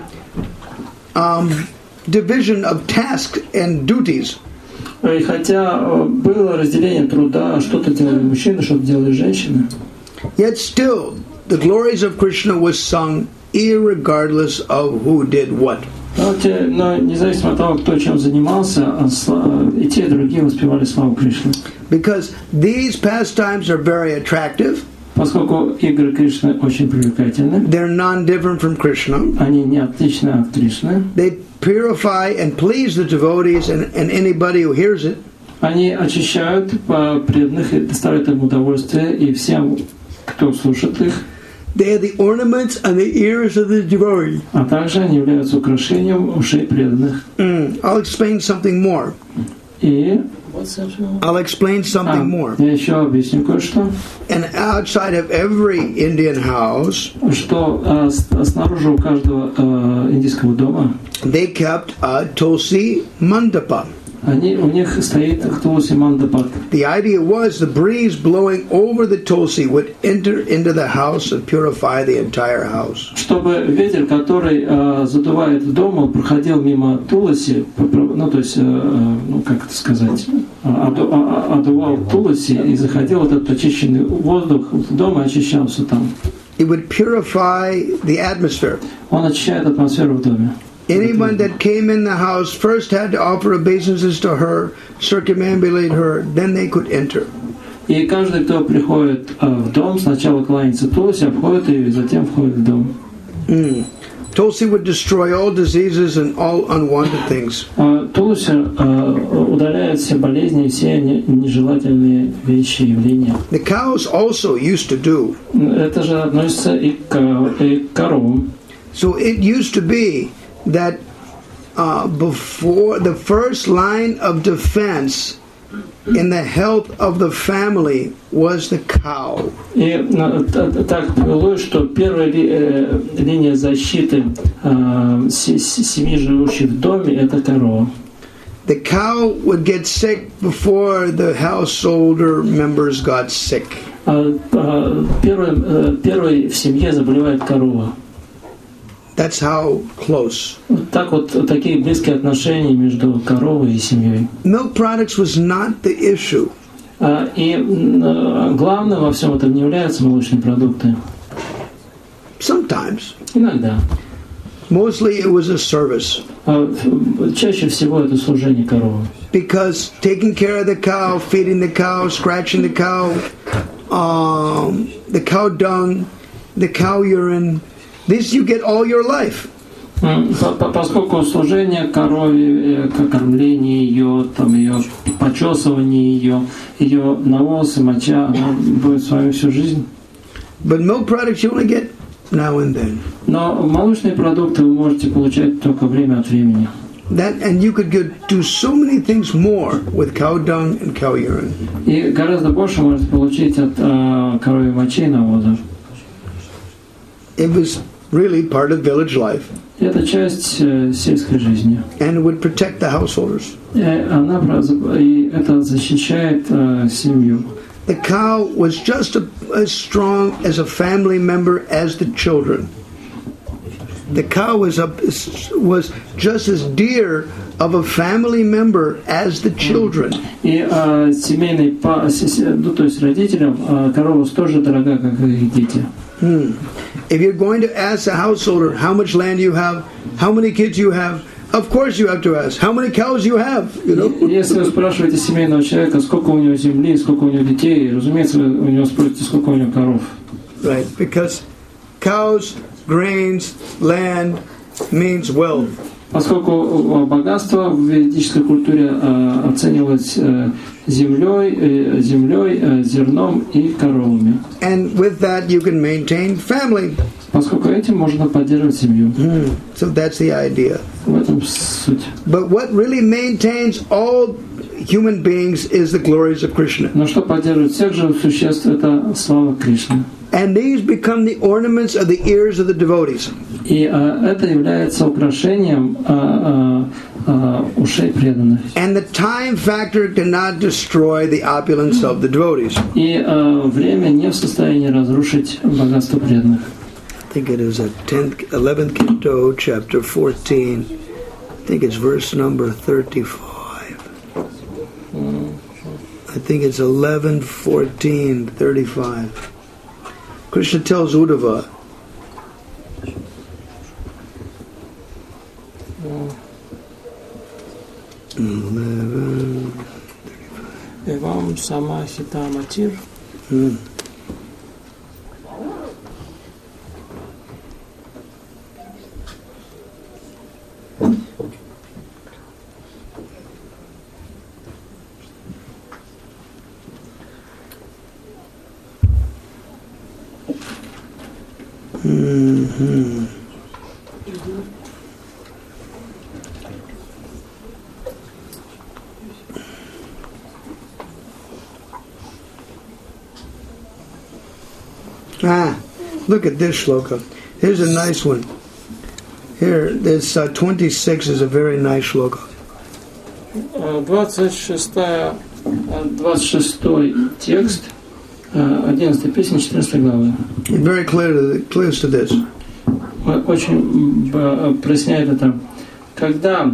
um, division of tasks and duties. И хотя было разделение труда, что-то делали мужчины, что-то делали женщины. Yet still, the glories of Krishna was sung irregardless of who did what. Но, те, но независимо от того, кто чем занимался, и те, и другие воспевали славу Кришны. Because these pastimes are very attractive. Поскольку игры Кришны очень привлекательны. They're non-different from Krishna. Они не отличны от Кришны. They purify and please the devotees and, and anybody who hears it. Они очищают преданных и доставляют им удовольствие, и всем, кто слушает их. They are the ornaments on the ears of the devotee. А также они являются украшением ушей преданных. Mm, I'll explain something more. И I'll explain something а, more. Я еще объясню кое-что. And outside of every Indian house, что а, снаружи у каждого а, индийского дома they kept a tulsi mandapa. Они, у них стоит тулси мандапа. The idea was the breeze blowing over the tulsi would enter into the house and purify the entire house. Чтобы ветер, который а, задувает в дом, проходил мимо тулси, ну то есть, а, ну как это сказать, оду, а, одувал тулси и заходил вот этот очищенный воздух в дом и очищался там. It would purify the atmosphere. Он очищает атмосферу в доме. Anyone that came in the house first had to offer obeisances to her, circumambulate her, then they could enter. И каждый, кто приходит в дом, сначала кланяется Тулси, обходит ее и затем входит в дом. Mm. Tulsi would destroy all diseases and all unwanted things. Тулси удаляет все болезни и все нежелательные вещи, явления. The cows also used to do. Это же относится и к, и к коровам. So it used to be that uh, before the first line of defense in the health of the family was the cow. И так повелось, что первая линия защиты семьи, живущих в доме, это корова. The cow would get sick before the householder members got sick. Первый, первый в семье заболевает корова. That's how close. Так вот, такие близкие отношения между коровой и семьей. Milk products was not the issue. И главным во всем этом не являются молочные продукты. Sometimes. Иногда. Mostly it was a service. Чаще всего это служение коровы. Because taking care of the cow, feeding the cow, scratching the cow, um, the cow dung, the cow urine, this you get all your life. Поскольку служение корове, кормление ее, там ее почесывание ее, ее навоз и моча, она будет с вами всю жизнь. But milk products you only get now and then. Но молочные продукты вы можете получать только время от времени. That and you could get, do so many things more with cow dung and cow urine. И гораздо больше можете получить от uh, коровьей мочи и навоза. It was really part of village life. Это часть uh, сельской жизни. And it would protect the householders. И она и это защищает uh, семью. The cow was just a, as strong as a family member as the children. The cow was a, was just as dear of a family member as the children. И uh, семейный, ну, то есть родителям uh, корова тоже дорога, как и дети. Hmm. If you're going to ask a householder how much land you have, how many kids you have, of course you have to ask how many cows you have. You know? Если вы спрашиваете семейного человека, сколько у него земли, сколько у него детей, разумеется, вы у него спросите, сколько у него коров. Right, because cows, grains, land means wealth. Поскольку богатство в ведической культуре uh, оценивалось uh, землей, uh, землей, uh, зерном и коровами. And with that you can maintain family. Поскольку этим можно поддерживать семью. Mm. So that's the idea. В этом суть. But what really maintains all human beings is the glories of Krishna. Но что поддерживает всех живых существ, это слава Кришны. And these become the ornaments of the ears of the devotees. И uh, это является украшением uh, uh, uh, ушей преданных. And the time factor cannot destroy the opulence of the devotees. И uh, время не в состоянии разрушить богатство преданных. I think it is a tenth, eleventh canto, chapter fourteen. I think it's verse number thirty-five. I think it's eleven, fourteen, thirty-five. Krishna tells Uddhava, eleven, Evam samahita matir. Hmm. Mm-hmm. Ah, look at this shloka. Here's a nice one. Here, this uh, twenty-six is a very nice shloka. двадцать шестой, двадцать шестой текст, одиннадцатая песня, четырнадцатой главы. Very clear to the, clear to this. Очень проясняет это. Когда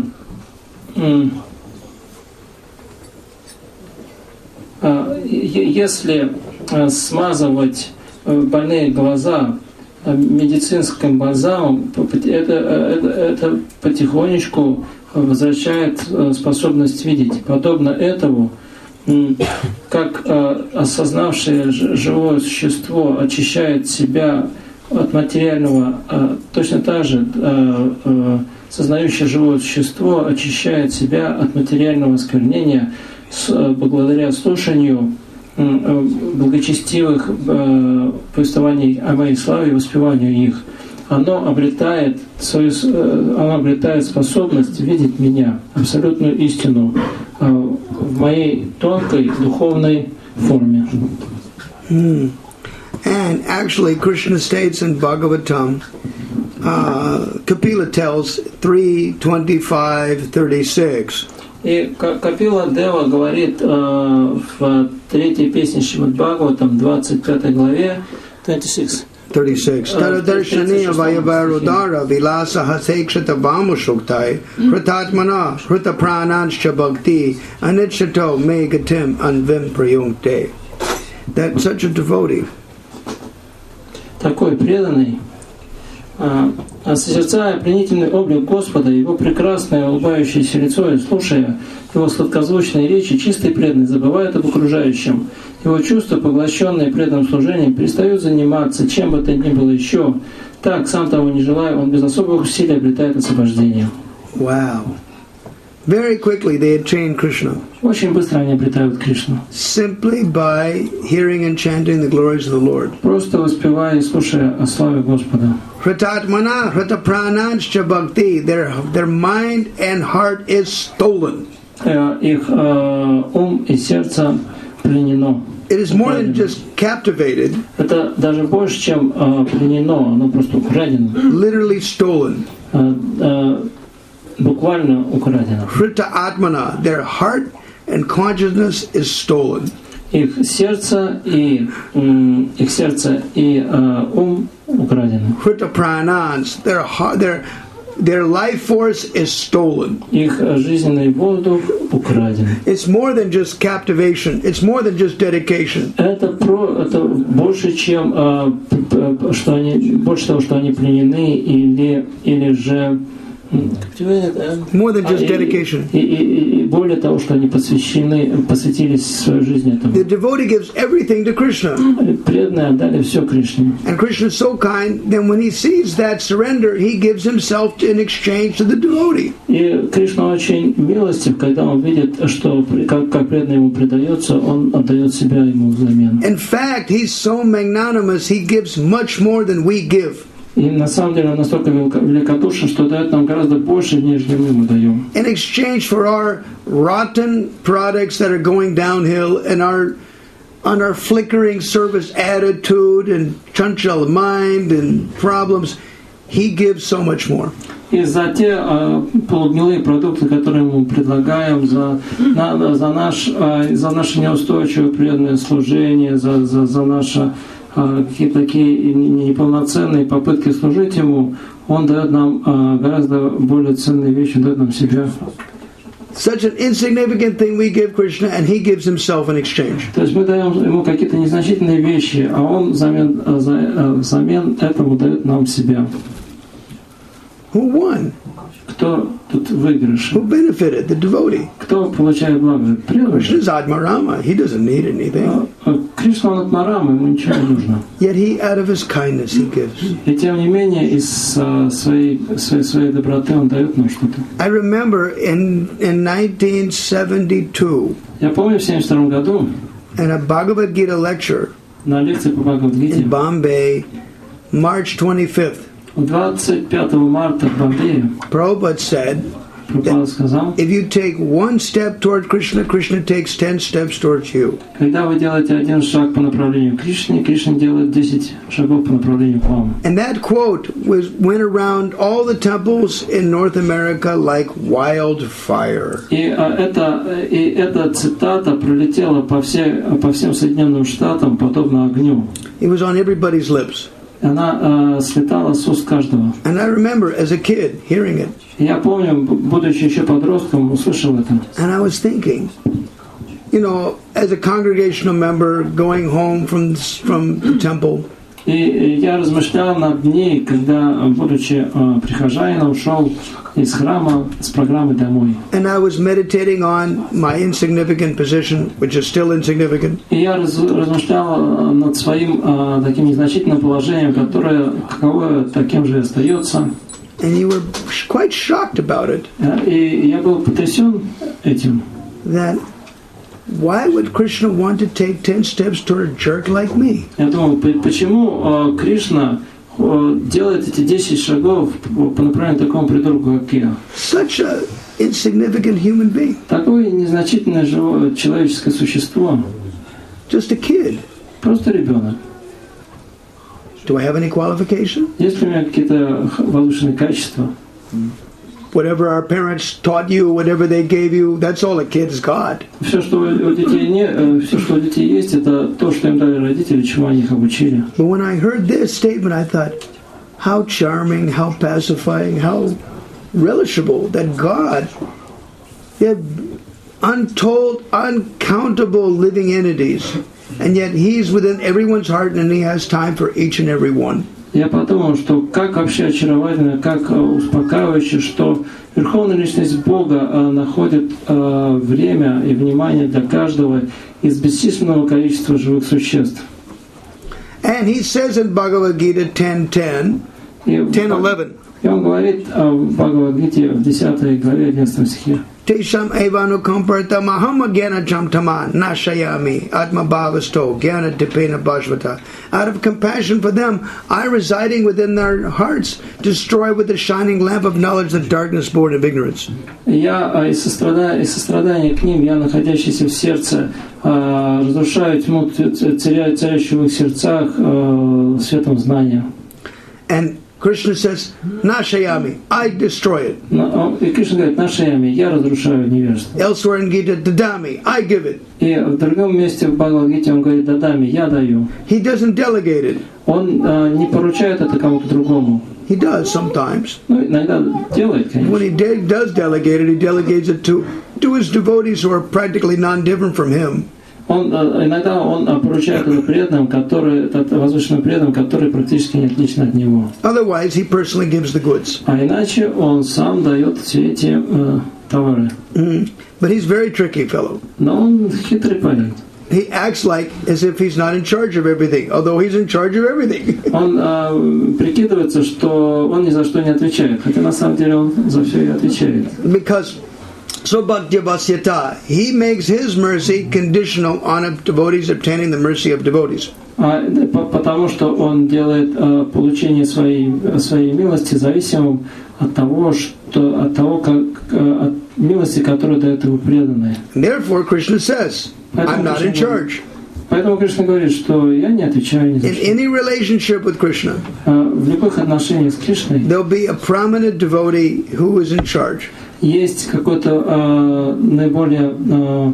если смазывать больные глаза медицинским бальзамом, это, это, это потихонечку возвращает способность видеть. Подобно этому как э, осознавшее живое существо очищает себя от материального, э, точно так же э, э, сознающее живое существо очищает себя от материального осквернения с, э, благодаря слушанию э, благочестивых э, повествований о моей славе и воспеванию их. Оно обретает, свою, э, оно обретает способность видеть меня, абсолютную истину, э, в моей тонкой духовной форме. Mm. And actually, Krishna states in Bhagavatam, uh, Kapila tells three twenty-five thirty-six. И Капила Дева говорит э, в третьей песне Шримад Бхагаватам, двадцать пятой главе, двадцать шесть. thirty-six. Taradarshaniya Vayavarudara Vilasa Hasekshata Vamushuktai Hritatmana Hrita Prananscha Bhakti Anitshato Megatim Anvim Prayunkte. That's such a devotee. Такой преданный, а, созерцая пленительный облик Господа, Его прекрасное улыбающееся лицо и слушая Его сладкозвучные речи, чистый преданный забывает об окружающем. Его чувства, поглощенные преданным служением, перестают заниматься чем бы то ни было еще. Так, сам того не желая, он без особых усилий обретает освобождение. Wow. Very quickly they attain Krishna. Очень быстро они обретают Кришну. Simply by hearing and chanting the glories of the Lord. Просто воспевая и слушая о славе Господа. Hritatmana, Hrita Prananscha Bhakti, their, their mind and heart is stolen. Их э, ум и сердце пленено. It is more than just captivated. Это даже больше, чем э, пленено, оно просто украдено. Literally stolen. Э, э, буквально украдено. Hrita Atmana, their heart and consciousness is stolen. Их сердце и м, их сердце и э, ум украдены. Hrita Pranans, their heart, their their life force is stolen. Их жизненный воздух украден. It's more than just captivation. It's more than just dedication. Это про это больше, чем э, что они больше того, что они пленены или или же More than just dedication. И, и, и более того, что они посвящены, посвятились своей жизни этому. The devotee gives everything to Krishna. Преданные отдали все Кришне. And Krishna is so kind, then when he sees that surrender, he gives himself in exchange to the devotee. И Кришна очень милостив, когда он видит, что как, как преданный ему предается, он отдает себя ему взамен. In fact, he's so magnanimous, he gives much more than we give. И на самом деле он настолько великодушен, что дает нам гораздо больше, нежели мы ему даем. In exchange for our rotten products that are going downhill and our on our flickering service attitude and chanchal mind and problems, he gives so much more. И за те э, полугнилые продукты, которые мы предлагаем, за, на, за, наш, э, за наше неустойчивое преданное служение, за, за, за наше какие-то такие неполноценные попытки служить Ему, Он дает нам uh, гораздо более ценные вещи, дает нам себя. Such an insignificant thing we give Krishna, and He gives Himself in exchange. То есть мы даем Ему какие-то незначительные вещи, а Он взамен, взамен этому дает нам себя. Who won? Кто тут выигрыш? Who benefited? The devotee. Кто получает благо? Krishna is Atmarama. He doesn't need anything. Кришна он Атмарама, ему ничего не нужно. Yet he, out of his kindness, he gives. И тем не менее, из своей, своей, своей доброты он дает нам что-то. I remember in in nineteen seventy-two. Я помню в семьдесят втором году. In a Bhagavad Gita lecture. На лекции по Бхагавад-гите. In Bombay, March twenty-fifth. двадцать пятого марта в Бомбее Prabhupada said that if you take one step toward Krishna, Krishna takes ten steps towards you. Когда вы делаете один шаг по направлению к Кришне, Кришна делает десять шагов по направлению к вам. And that quote was went around all the temples in North America like wildfire. И эта и эта цитата пролетела по всей по всем Соединенным Штатам подобно огню. It was on everybody's lips. Она э, слетала с уст каждого. And I remember as a kid hearing it. Я помню, будучи еще подростком, услышал это. And I was thinking, you know, as a congregational member going home from from the temple. И я размышлял над ней, когда, будучи э, прихожанином, шел из храма с программы домой. And I was meditating on my insignificant position, which is still insignificant. И я раз, размышлял над своим а, таким незначительным положением, которое каково таким же остается. And you were quite shocked about it. И я был потрясен этим. That why would Krishna want to take ten steps toward a jerk like me? Я думал, почему Кришна делает эти десять шагов по направлению к такому придурку, как я? Such a insignificant human being. Такое незначительное живое человеческое существо. Just a kid. Просто ребенок. Do I have any qualification? Есть ли у меня какие-то возвышенные качества? Whatever our parents taught you, whatever they gave you, that's all a kid's got. Все, что у детей не, все, что у детей есть, это то, что им дали родители, чему они их обучили. But when I heard this statement, I thought, how charming, how pacifying, how relishable that God, yet untold, uncountable living entities, and yet He's within everyone's heart, and He has time for each and every one. Я подумал, что как вообще очаровательно, как успокаивающе, что Верховная Личность Бога находит время и внимание для каждого из бесчисленного количества живых существ. And He says in Bhagavad Gita ten ten, ten eleven. И Он говорит в Бхагавад-гите в десятой главе одиннадцатом стихе. Tesham evanu kampartam aham agyana chamtaman nashayami atma bhavasto gyana dipena bhashvata. Out of compassion for them, I, residing within their hearts, destroy with the shining lamp of knowledge the darkness born of ignorance. Я из сострадания, из сострадания к ним, я, находящийся в сердце, разрушаю тьму, царящую в их сердцах светом знания. And Krishna says, Nashayami, I destroy it. И Кришна говорит, Нашаями, я разрушаю невежество. Elsewhere in Gita, Dadami, I give it. И в другом месте в Бхагавад-гите он говорит, Дадами, я даю. He doesn't delegate it. Он а, не поручает это кому-то другому. He does sometimes. Ну, иногда делает, конечно. When he de- does delegate it, he delegates it to, to his devotees who are practically non-different from him. Он, иногда он поручает это преданным, которые, это возвышенным преданным, которые практически не отличны от него. Otherwise, he personally gives the goods. А иначе он сам дает все эти э, товары. Mm. But he's a very tricky fellow. Но он хитрый парень. He acts like as if he's not in charge of everything, although he's in charge of everything. Он э, прикидывается, что он ни за что не отвечает, хотя на самом деле он за все и отвечает. Because so Bhakti-vasyata, he makes his mercy conditional on devotees obtaining the mercy of devotees. А, потому что он делает э, получение своей, своей милости зависимым от того, что, от того, как, от милости, которую дают ему преданные. Therefore, Krishna says, I'm not in charge. Поэтому Кришна говорит, что я не отвечаю ни за что. In any relationship with Krishna, в любых отношениях с Кришной there'll be a prominent devotee who is in charge. Есть какой-то э, наиболее э,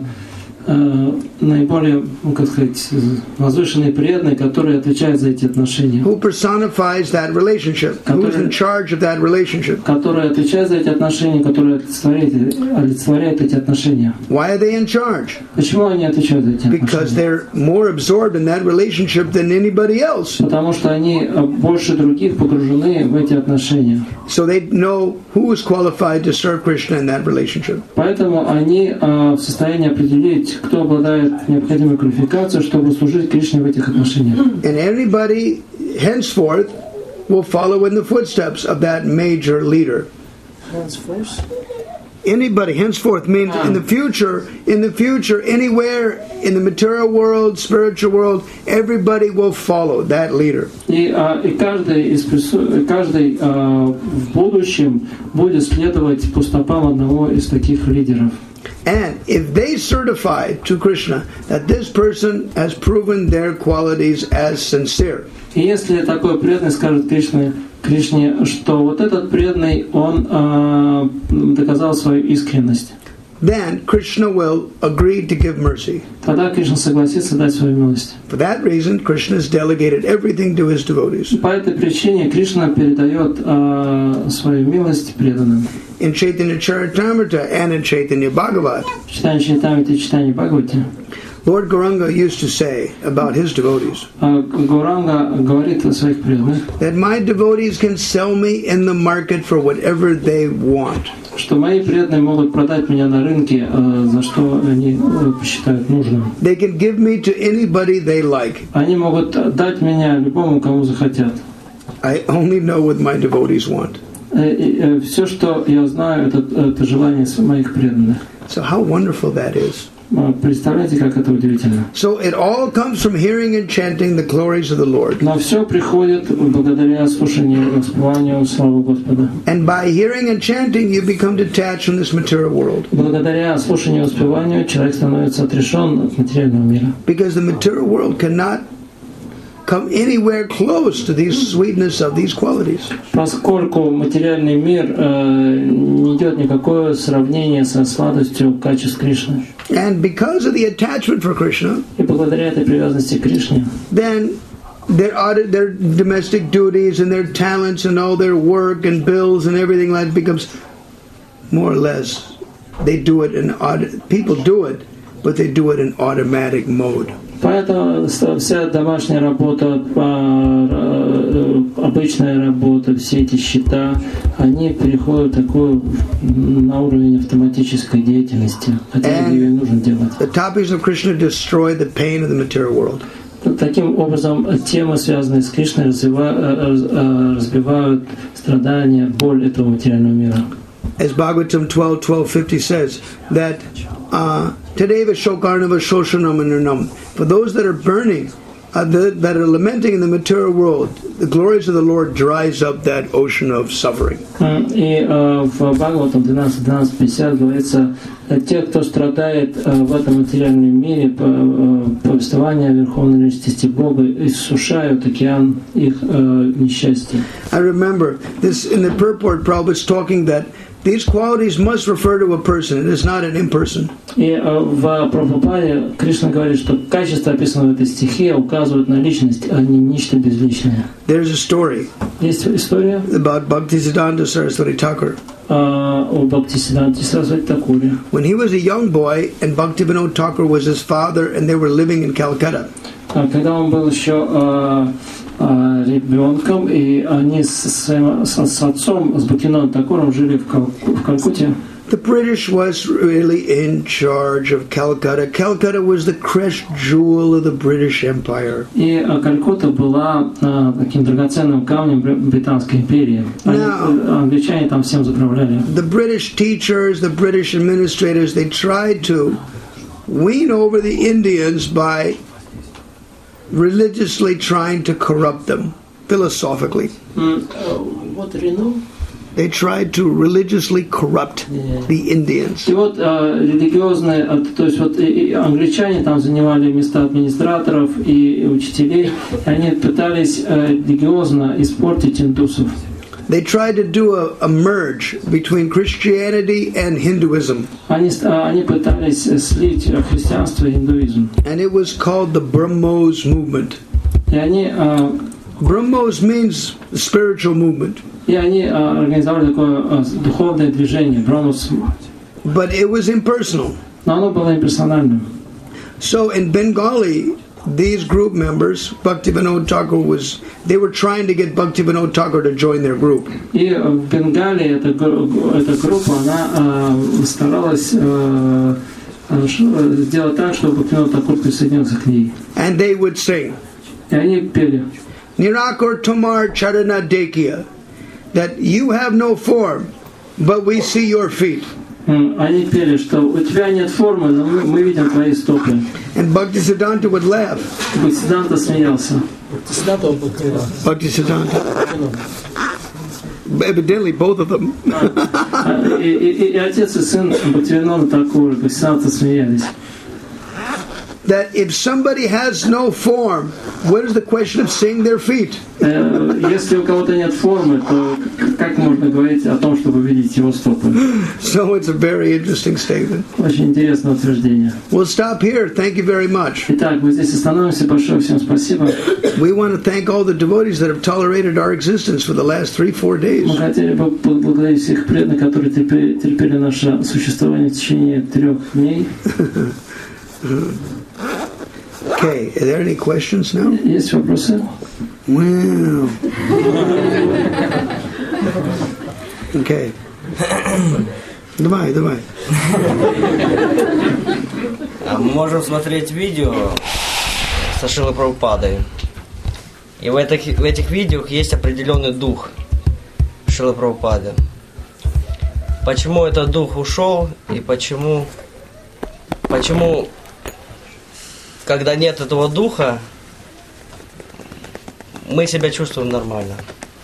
э, наиболее, ну, как сказать, возвышенный преданный, который отвечает за эти отношения. Who personifies that relationship? Who is in charge of that relationship? Который отвечает за эти отношения, который олицетворяет, олицетворяет эти отношения. Why are they in charge? Почему они отвечают за эти отношения? Because they're more absorbed in that relationship than anybody else. Потому что они больше других погружены в эти отношения. So they know who is qualified to serve Krishna in that relationship. Поэтому они в состоянии определить, кто обладает необходимой квалификацией, чтобы служить Кришне в этих отношениях. And anybody henceforth will follow in the footsteps of that major leader. Henceforth? Anybody henceforth means in the future, in the future, anywhere in the material world, spiritual world, everybody will follow that leader. И, а, и каждый, из, каждый а, в будущем будет следовать по стопам одного из таких лидеров. And if they certify to Krishna that this person has proven their qualities as sincere, и если такой преданный скажет Кришне, Кришне, что вот этот преданный, он э, доказал свою искренность, then Krishna will agree to give mercy. Тогда Кришна согласится дать свою милость. For that reason, Krishna has delegated everything to his devotees. По этой причине Кришна передает э, свою милость преданным. In Chaitanya Charitamrita and in Chaitanya Bhagavat, Читание Чайтамриты и читание Бхагавати, Lord Gauranga used to say about his devotees Гауранга говорит о своих преданных, that my devotees can sell me in the market for whatever they want. что мои преданные могут продать меня на рынке, за что они посчитают нужным. They can give me to anybody they like. Они могут дать меня любому, кому захотят. I only know what my devotees want. Все, что я знаю, это, это желание моих преданных. So how wonderful that is. Представляете, как это удивительно. So it all comes from hearing and chanting the glories of the Lord. Но все приходит благодаря слушанию и воспеванию славы Господа. And by hearing and chanting, you become detached from this material world. Благодаря слушанию и воспеванию человек становится отрешен от материального мира. Because the material world cannot come anywhere close to the sweetness of these qualities. Поскольку материальный мир э, не идет никакое сравнение со сладостью качеств Кришны. And because of the attachment for Krishna, и благодаря этой привязанности к Кришне, then their audit, their domestic duties and their talents and all their work and bills and everything like that becomes more or less. They do it in audit. People do it, but they do it in automatic mode. Поэтому вся домашняя работа, обычная работа, все эти счета, они переходят в такую на уровень автоматической деятельности, хотя ее и нужно делать. The topics of Krishna destroy the pain of the material world. Таким образом, темы, связанные с Кришной, разбивают страдания, боль этого материального мира. As Bhagavatam twelve twelve fifty says, that uh, Tadeva Shokarnava Shoshanam. For those that are burning, uh, the, that are lamenting in the material world, the glories of the Lord dries up that ocean of suffering. И в Бхагаватам двенадцать двенадцать пятьдесят говорится, те, кто страдает в этом материальном мире, повествования о Верховной Личности Бога иссушают океан их несчастья. I remember this in the purport. Prabhupada is talking that these qualities must refer to a person. It is not an imperson. И в Прабхупаде Кришна говорит, что качества, описанные в этой стихе, указывают на личность, а не нечто безличное. There's a story. Есть история about Bhaktisiddhanta Saraswati Thakur. О Бхактисиддханте Сарасвати Такуре. When he was a young boy, and Bhaktivinoda Thakur was his father, and they were living in Calcutta. Когда он был еще ребенком, и они с своим с отцом, с Бхактивинодом Такуром, жили в Калкутте. The British was really in charge of Calcutta. Calcutta was the crest jewel of the British Empire. И Калькутта была таким драгоценным камнем британской империи. Англичане там всем заправляли. The British teachers, the British administrators, they tried to wean over the Indians by religiously trying to corrupt them, philosophically. Mm, uh, what do you know? They tried to religiously corrupt yeah. the Indians. И вот религиозные, то есть вот англичане там занимали места администраторов и учителей, и они пытались религиозно испортить индусов. They tried to do a, a merge between Christianity and Hinduism. Они, они пытались слить христианство и индуизм. And it was called the Brahmos movement. И они Brahmos means spiritual movement. И они организовали такое духовное движение, Брахмос. But it was impersonal. Но оно было имперсональным. So in Bengali, these group members, Bhaktivinoda Thakur was, they were trying to get Bhaktivinoda Thakur to join their group. И в Бенгалии эта, эта группа, она старалась сделать так, чтобы Бхактивинод Тхакур присоединился к ней. And they would sing. И они пели. Nirakor Tomar Charana Dekya. That you have no form, but we see your feet. Они пели, что у тебя нет формы, но мы, мы видим твои стопы. And Bhaktisiddhanta would laugh. Бхактисиддханта смеялся. Bhaktisiddhanta. Evidently, both of them. и, и, и отец и сын Бхактивинода Тхакура, Бхактисиддханта смеялись. That if somebody has no form, what is the question of seeing their feet? Если у кого-то нет формы, то как можно говорить о том, чтобы видеть его стопы? So it's a very interesting statement. Очень интересное утверждение. We'll stop here. Thank you very much. Итак, мы здесь остановимся. Большое всем спасибо. We want to thank all the devotees that have tolerated our existence for the last three, four days. Мы хотели бы поблагодарить всех преданных, которые терпели, терпели наше существование в течение трех дней. Okay, are there any questions now? Есть вопросы? Wow. Okay. Давай, давай. Мы можем смотреть видео со Шрилой Прабхупадой. И в этих, в этих видео есть определенный дух Шрилы Прабхупады. Почему этот дух ушел и почему, почему, когда нет этого духа, мы себя чувствуем нормально.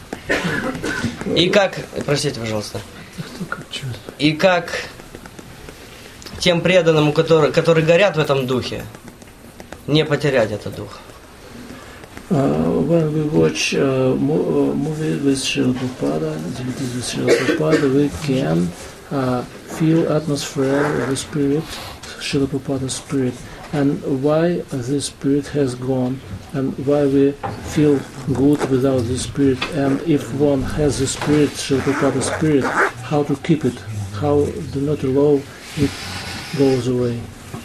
И как, простите, пожалуйста, и как тем преданным, которые, которые горят в этом духе, не потерять этот дух. Uh, when we watch a uh, mo- uh, movie with Srila Prabhupada, activities with Srila Prabhupada, we can uh, feel atmosphere of the spirit, Srila Prabhupada's spirit, and why this spirit has gone, and why we feel good without this spirit, and if one has the spirit, Srila Prabhupada's spirit, how to keep it, how do not allow it goes away.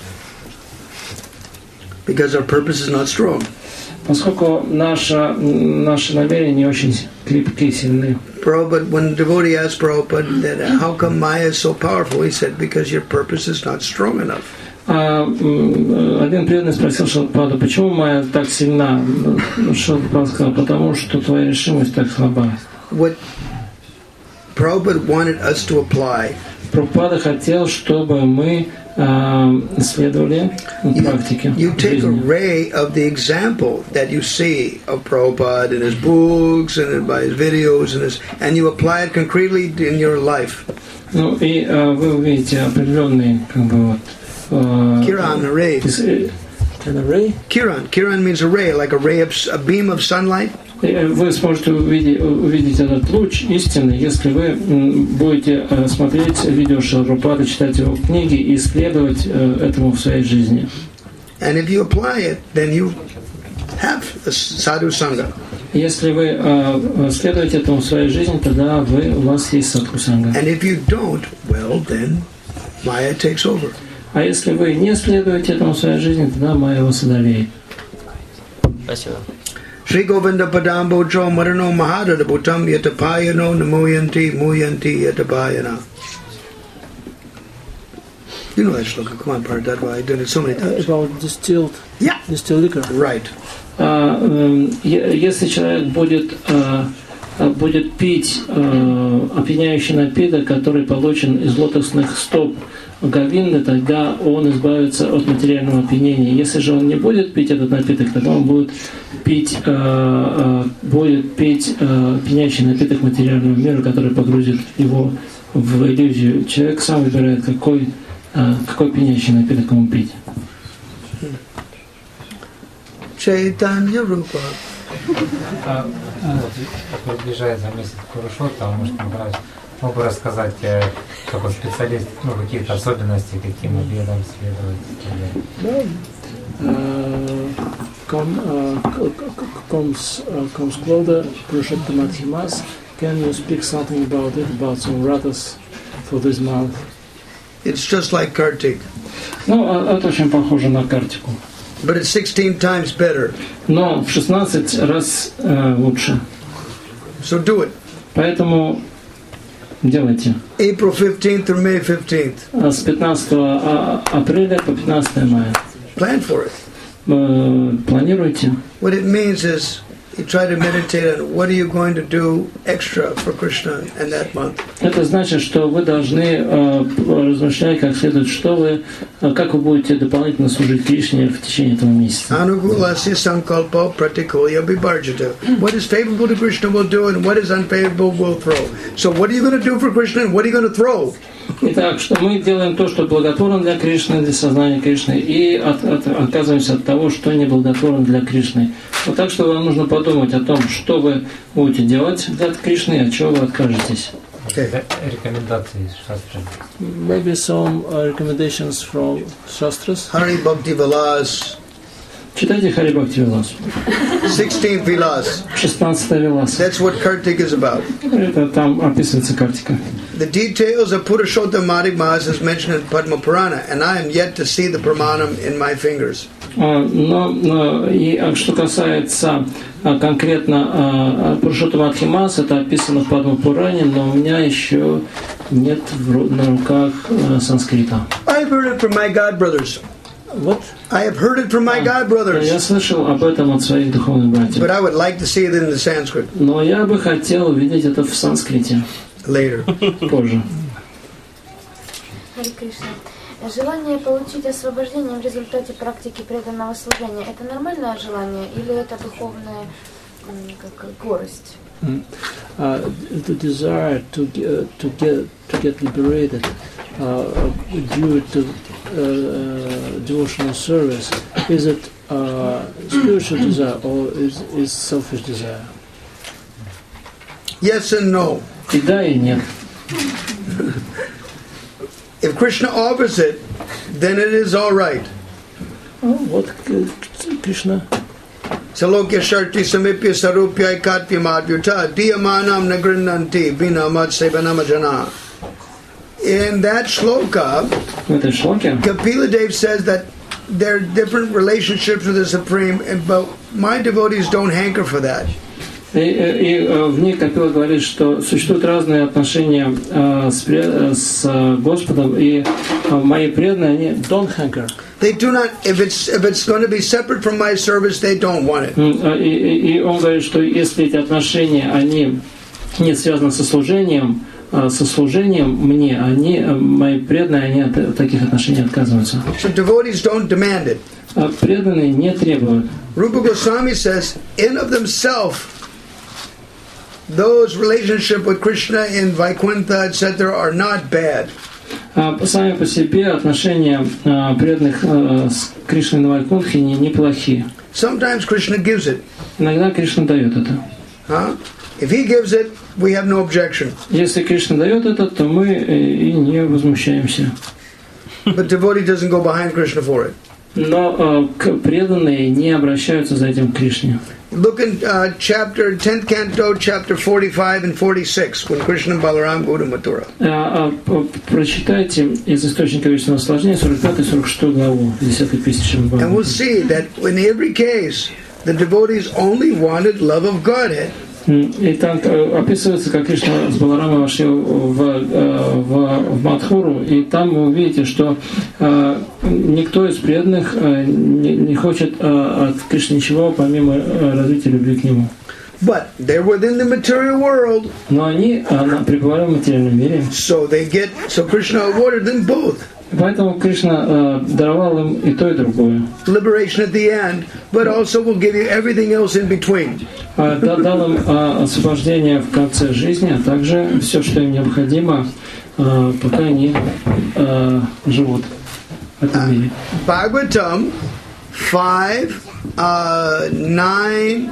Because our purpose is not strong. Поскольку наше, наши намерения не очень крепкие, сильны. Prabhupada, when devotee asked Prabhupada that how come Maya is so powerful, he said, because your purpose is not strong enough. А, один преданный спросил Шрилапрабхупаду, почему Майя так сильна? Шрилапрабхупада сказал, потому что твоя решимость так слаба. What Prabhupada wanted us to apply. Прабхупада хотел, чтобы мы следовали практике. You take a ray of the example that you see of Prabhupada in his books and by his videos and his, and you apply it concretely in your life. Ну и вы увидите определенный как бы вот. Kiran, a ray. An array? Kiran. Kiran means a ray, like a ray of a beam of sunlight. Вы сможете увидеть, увидеть этот луч истины, если вы будете смотреть видео Шрилы Прабхупады, читать его книги и исследовать этому в своей жизни. And if you apply it, then you have a sadhu sangha. Если вы следуете этому в своей жизни, тогда вы, у вас есть садху санга. And if you don't, well, then Maya takes over. А если вы не следуете этому в своей жизни, тогда Майя вас одолеет. Спасибо. Shri Govinda Padambo Jo Marano Mahadada Bhutam Yatapayano Namuyanti Muyanti Yatapayana. You know that shloka. Come on, part that way. I did it so many times. About distilled, yeah. distilled liquor. Right. Uh, если человек будет, uh, будет пить uh, опьяняющий напиток, который получен из лотосных стоп Говинды, тогда он избавится от материального опьянения. Если же он не будет пить этот напиток, тогда он будет пить, э, э, будет пить э, пьянящий напиток материального мира, который погрузит его в иллюзию. Человек сам выбирает, какой, э, какой пьянящий напиток ему пить. Chaitanya Rupa. Приближается месяц Пурушоттама, может, мог бы рассказать, как специалист, ну, какие-то особенности, каким обедам следовать? Comes comes closer, Purushottama Madhimas. Can you speak something about it, about some ratas for this month? It's just like Kartik. Ну, это очень похоже на Картику. But it's sixteen times better. Но в шестнадцать раз э, лучше. So do it. Поэтому делайте. April fifteenth through May fifteenth. С пятнадцатого апреля по пятнадцатое мая. Plan for it. Э, планируйте. What it means is you try to meditate on what are you going to do extra for Krishna in that month. Это значит, что вы должны э, размышлять как следует, что вы, э, как вы будете дополнительно служить Кришне в течение этого месяца. Anukulasya sankalpa pratikulya vibarjita. What is favorable to Krishna will do, and what is unfavorable will throw. So what are you going to do for Krishna, and what are you going to throw? Итак, что мы делаем то, что благотворно для Кришны, для сознания Кришны, и от, от, отказываемся от того, что не благотворно для Кришны. Вот так что вам нужно подумать о том, что вы будете делать для Кришны, от чего вы откажетесь. Okay. Рекомендации из шастры. Maybe some uh, recommendations from Shastras. Hari Bhakti Vilas. Читайте Хари Бхакти Вилас. Sixteen Vilas. шестнадцатый Вилас. That's what Kartik is about. Это там описывается Картика. The details of Purushottama Madhimas is mentioned in Padma Purana, and I am yet to see the pramanam in my fingers. Но, но и что касается конкретно Пурушоттама Мас, это описано в Падма Пуране, но у меня еще нет на руках санскрита. I've heard it from my God brothers. Вот. I have heard it from my God brothers. Я слышал об этом от своих духовных братьев. But I would like to see it in the Sanskrit. Но я бы хотел увидеть это в санскрите. Later. Позже. Харе Кришна. Желание получить освобождение в результате практики преданного служения – это нормальное желание или это духовная как, горесть? Uh, the desire to uh, to get to get liberated uh, due to uh, devotional service, is it uh, spiritual desire or is is selfish desire? Yes and no. И да, и нет. If Krishna offers it, then it is all right. Вот Кришна. Salokya sharti samipya sarupya katya madhyuta diyamanam nagrinanti vinamad sevanamajana. In that shloka, В этой шлоке Kapila Dev says that there are different relationships with the Supreme, but my devotees don't hanker for that. И, и, и в ней Капила говорит, что существуют разные отношения э, с, с Господом, и э, мои преданные, они don't hanker. They do not, if it's if it's going to be separate from my service, they don't want it. И, и, и он говорит, что если эти отношения, они не связаны со служением, со служением мне, они, мои преданные, они от таких отношений отказываются. So devotees don't demand it. А преданные не требуют. Rupa Goswami says, in of themselves, those relationships with Krishna in Vaikuntha, et cetera, are not bad. Сами по себе отношения преданных с Кришной на Вайкунтхе неплохие. Sometimes Krishna gives it. Иногда Кришна дает это. Huh? If he gives it, we have no objection. Если Кришна дает это, то мы и не возмущаемся. But devotee doesn't go behind Krishna for it. Но преданные не обращаются за этим к Кришне. Look in uh, chapter tenth canto, chapter forty-five and forty-six, when Krishna and Balaram go to Mathura. Прочитайте из источника вечного наслаждения сорок пятую сорок шестую главу десятой песни Шримад. And we'll see that in every case, the devotees only wanted love of Godhead. И там описывается, как Кришна с Баларамой вошли в, в, в Мадхуру, и там вы увидите, что э, никто из преданных э, не, не хочет э, от Кришны ничего, помимо э, развития любви к нему. But they're within the material world. Но они э, пребывали в материальном мире. So they get, so Krishna awarded them both. Поэтому Кришна э, даровал им и то, и другое. Liberation at the end, but also will give you everything else in between. Э, дал им э, освобождение в конце жизни, а также все, что им необходимо, э, пока они э, живут в этом мире. Bhagavatam five, uh, nine,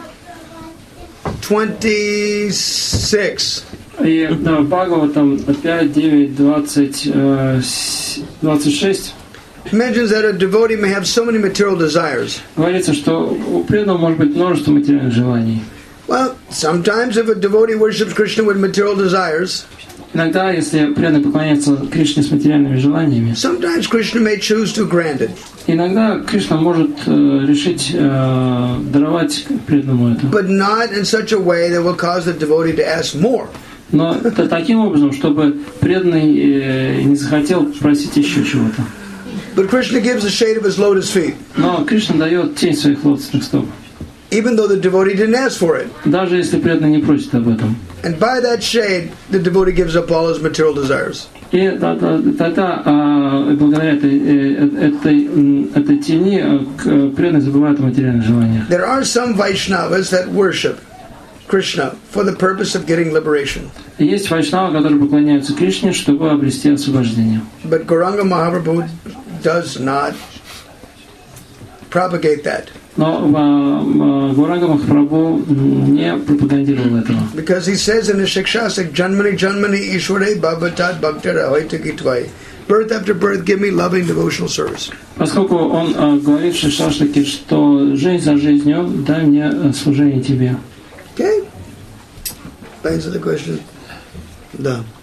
twenty-six. И да, Бхагаватам пять, девять, двадцать, двадцать шесть mentions that a devotee may have so many material desires. Говорится, что у преданного может быть множество материальных желаний. Well, sometimes if a devotee worships Krishna with material desires, иногда, если преданный поклоняется Кришне с материальными желаниями, sometimes Krishna may choose to grant it. иногда Кришна может э, решить э, даровать преданному это. But not in such a way that will cause the devotee to ask more. Но это таким образом, чтобы преданный э, не захотел просить еще чего-то. But Krishna gives the shade of his lotus feet. Но Кришна дает тень своих лотосных стоп. Even though the devotee didn't ask for it. Даже если преданный не просит об этом. And by that shade, the devotee gives up all his material desires. И тогда, благодаря этой, этой, этой тени, преданный забывает о материальных желаниях. There are some Vaishnavas that worship Krishna for the purpose of getting liberation. Есть вайшнавы, которые поклоняются Кришне, чтобы обрести освобождение. But Gauranga Mahaprabhu does not propagate that. Но Гауранга Махапрабху не пропагандировал этого. Because he says in the Shikshasik, Janmani Janmani Ishware Bhavatat Bhaktara Hoitakitwai. Birth after birth, give me loving devotional service. Поскольку он говорит в Шикшаштаке, что жизнь за жизнью, дай мне служение тебе. Okay? Answer the question. Да.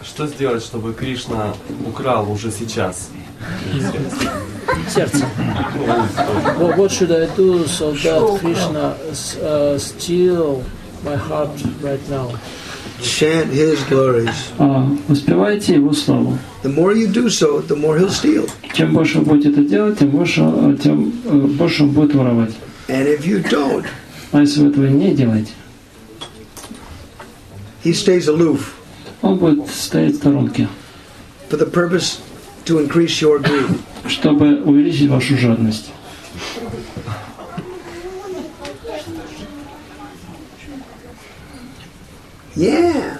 что сделать, чтобы Кришна украл уже сейчас? Сердце. What, what should I do so that Krishna uh, steal my heart right now? Chant his glories. Uh, воспевайте его славу. The more you do so, the more he'll steal. Чем больше вы будете это делать, тем больше, тем больше он будет воровать. And if you don't, а если вы этого не делаете, he stays aloof. Он будет стоять в сторонке. For the purpose to increase your greed. Чтобы увеличить вашу жадность. Yeah.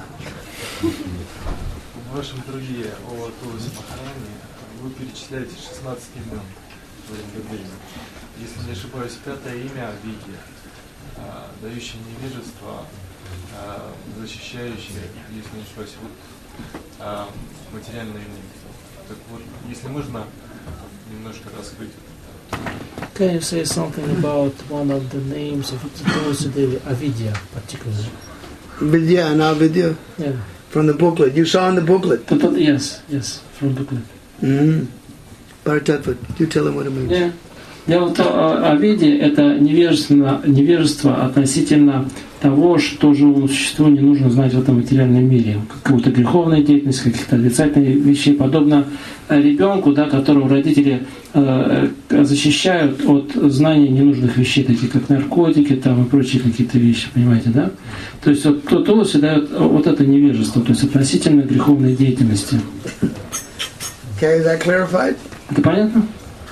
В вашем труде о Туласи Махарани вы перечисляете шестнадцать имен в Вриндаване. Если не ошибаюсь, пятое имя Видья, дающее невежество, защищающее, если не ошибаюсь, вот, материальное имущество. Так вот, если можно немножко раскрыть. Can you say something about one of the names of Tulsi Devi, Avidya particularly? Vidya and Avidya? Yeah. From the booklet. You saw in the booklet? Yes, yes, from the booklet. Mm-hmm. Bharatattva, you tell him what it means. Yeah. Дело в том, Авидия — это невежество, невежество относительно того, что живому существу не нужно знать в этом материальном мире. Какую-то греховную деятельность, каких-то отрицательных вещей, подобно ребенку, да, которого родители э, защищают от знания ненужных вещей, таких как наркотики там, и прочие какие-то вещи, понимаете, да? То есть вот Тулси дает вот это невежество, то есть относительно греховной деятельности. Okay, is that clarified? Это понятно?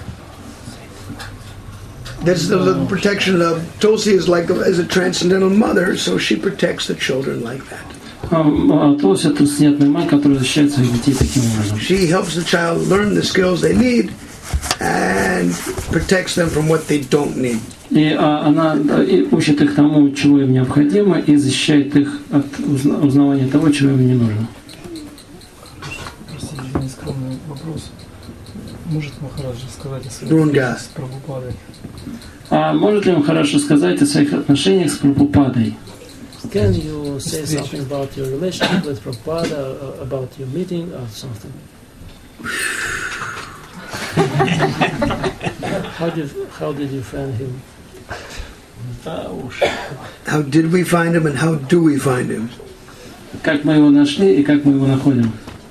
That's the, the protection of Tulsi is like a, as a transcendental mother, so she protects the children like that. Тулси — это трансцендентная мать, которая защищает своих детей таким образом. She helps the child learn the skills they need and protects them from what they don't need. И а, она да, и учит их тому, чего им необходимо, и защищает их от узна, узнавания того, чего им не нужно. Простите, нескромный вопрос. Может Махарадж сказать о своих отношениях с Прабхупадой? А может ли Махарадж сказать о своих отношениях с Прабхупадой? Can you say something about your relationship with Prabhupada, uh, about your meeting or something? how did how did you find him? How did we find him and how do we find him? Как мы его нашли и как мы его находим?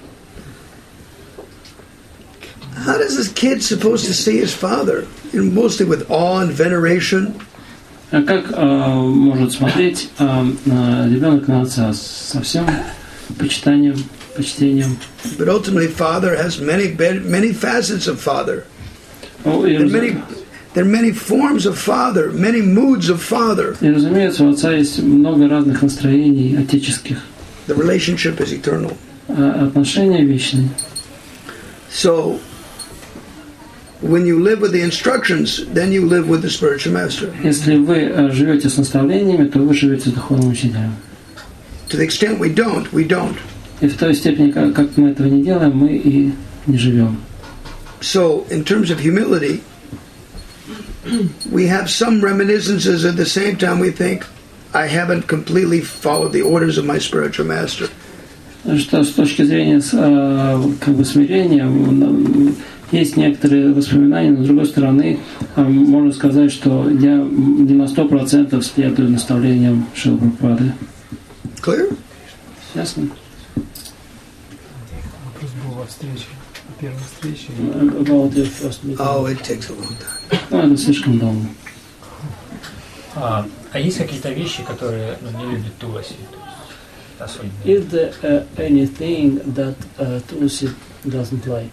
How does this kid supposed to see his father? You know, mostly with awe and veneration. А как э, может смотреть э, ребенок на отца со всем почитанием, почтением? But ultimately, father has many many facets of father. Oh, there, are many, there are many forms of father, many moods of father. И разумеется, у отца есть много разных настроений отеческих. The relationship is eternal. А отношения вечные. So, when you live with the instructions, then you live with the spiritual master. Если вы живете с наставлениями, то вы живете с духовным учителем. To the extent we don't, we don't. И в той степени, как, как мы этого не делаем, мы и не живем. So, in terms of humility, we have some reminiscences. At the same time, we think, I haven't completely followed the orders of my spiritual master. Что с точки зрения как бы смирения, есть некоторые воспоминания, но с другой стороны, можно сказать, что я не на сто процентов следую наставлениям Шрилы Прабхупады. Clear? Ясно? Вопрос был о встрече, о первой встрече. About your first meeting. Oh, it takes a long time. Ну, это слишком долго. А, а есть какие-то вещи, которые ну, не любит Туласи? Is there uh, anything that uh, Tulsi doesn't like?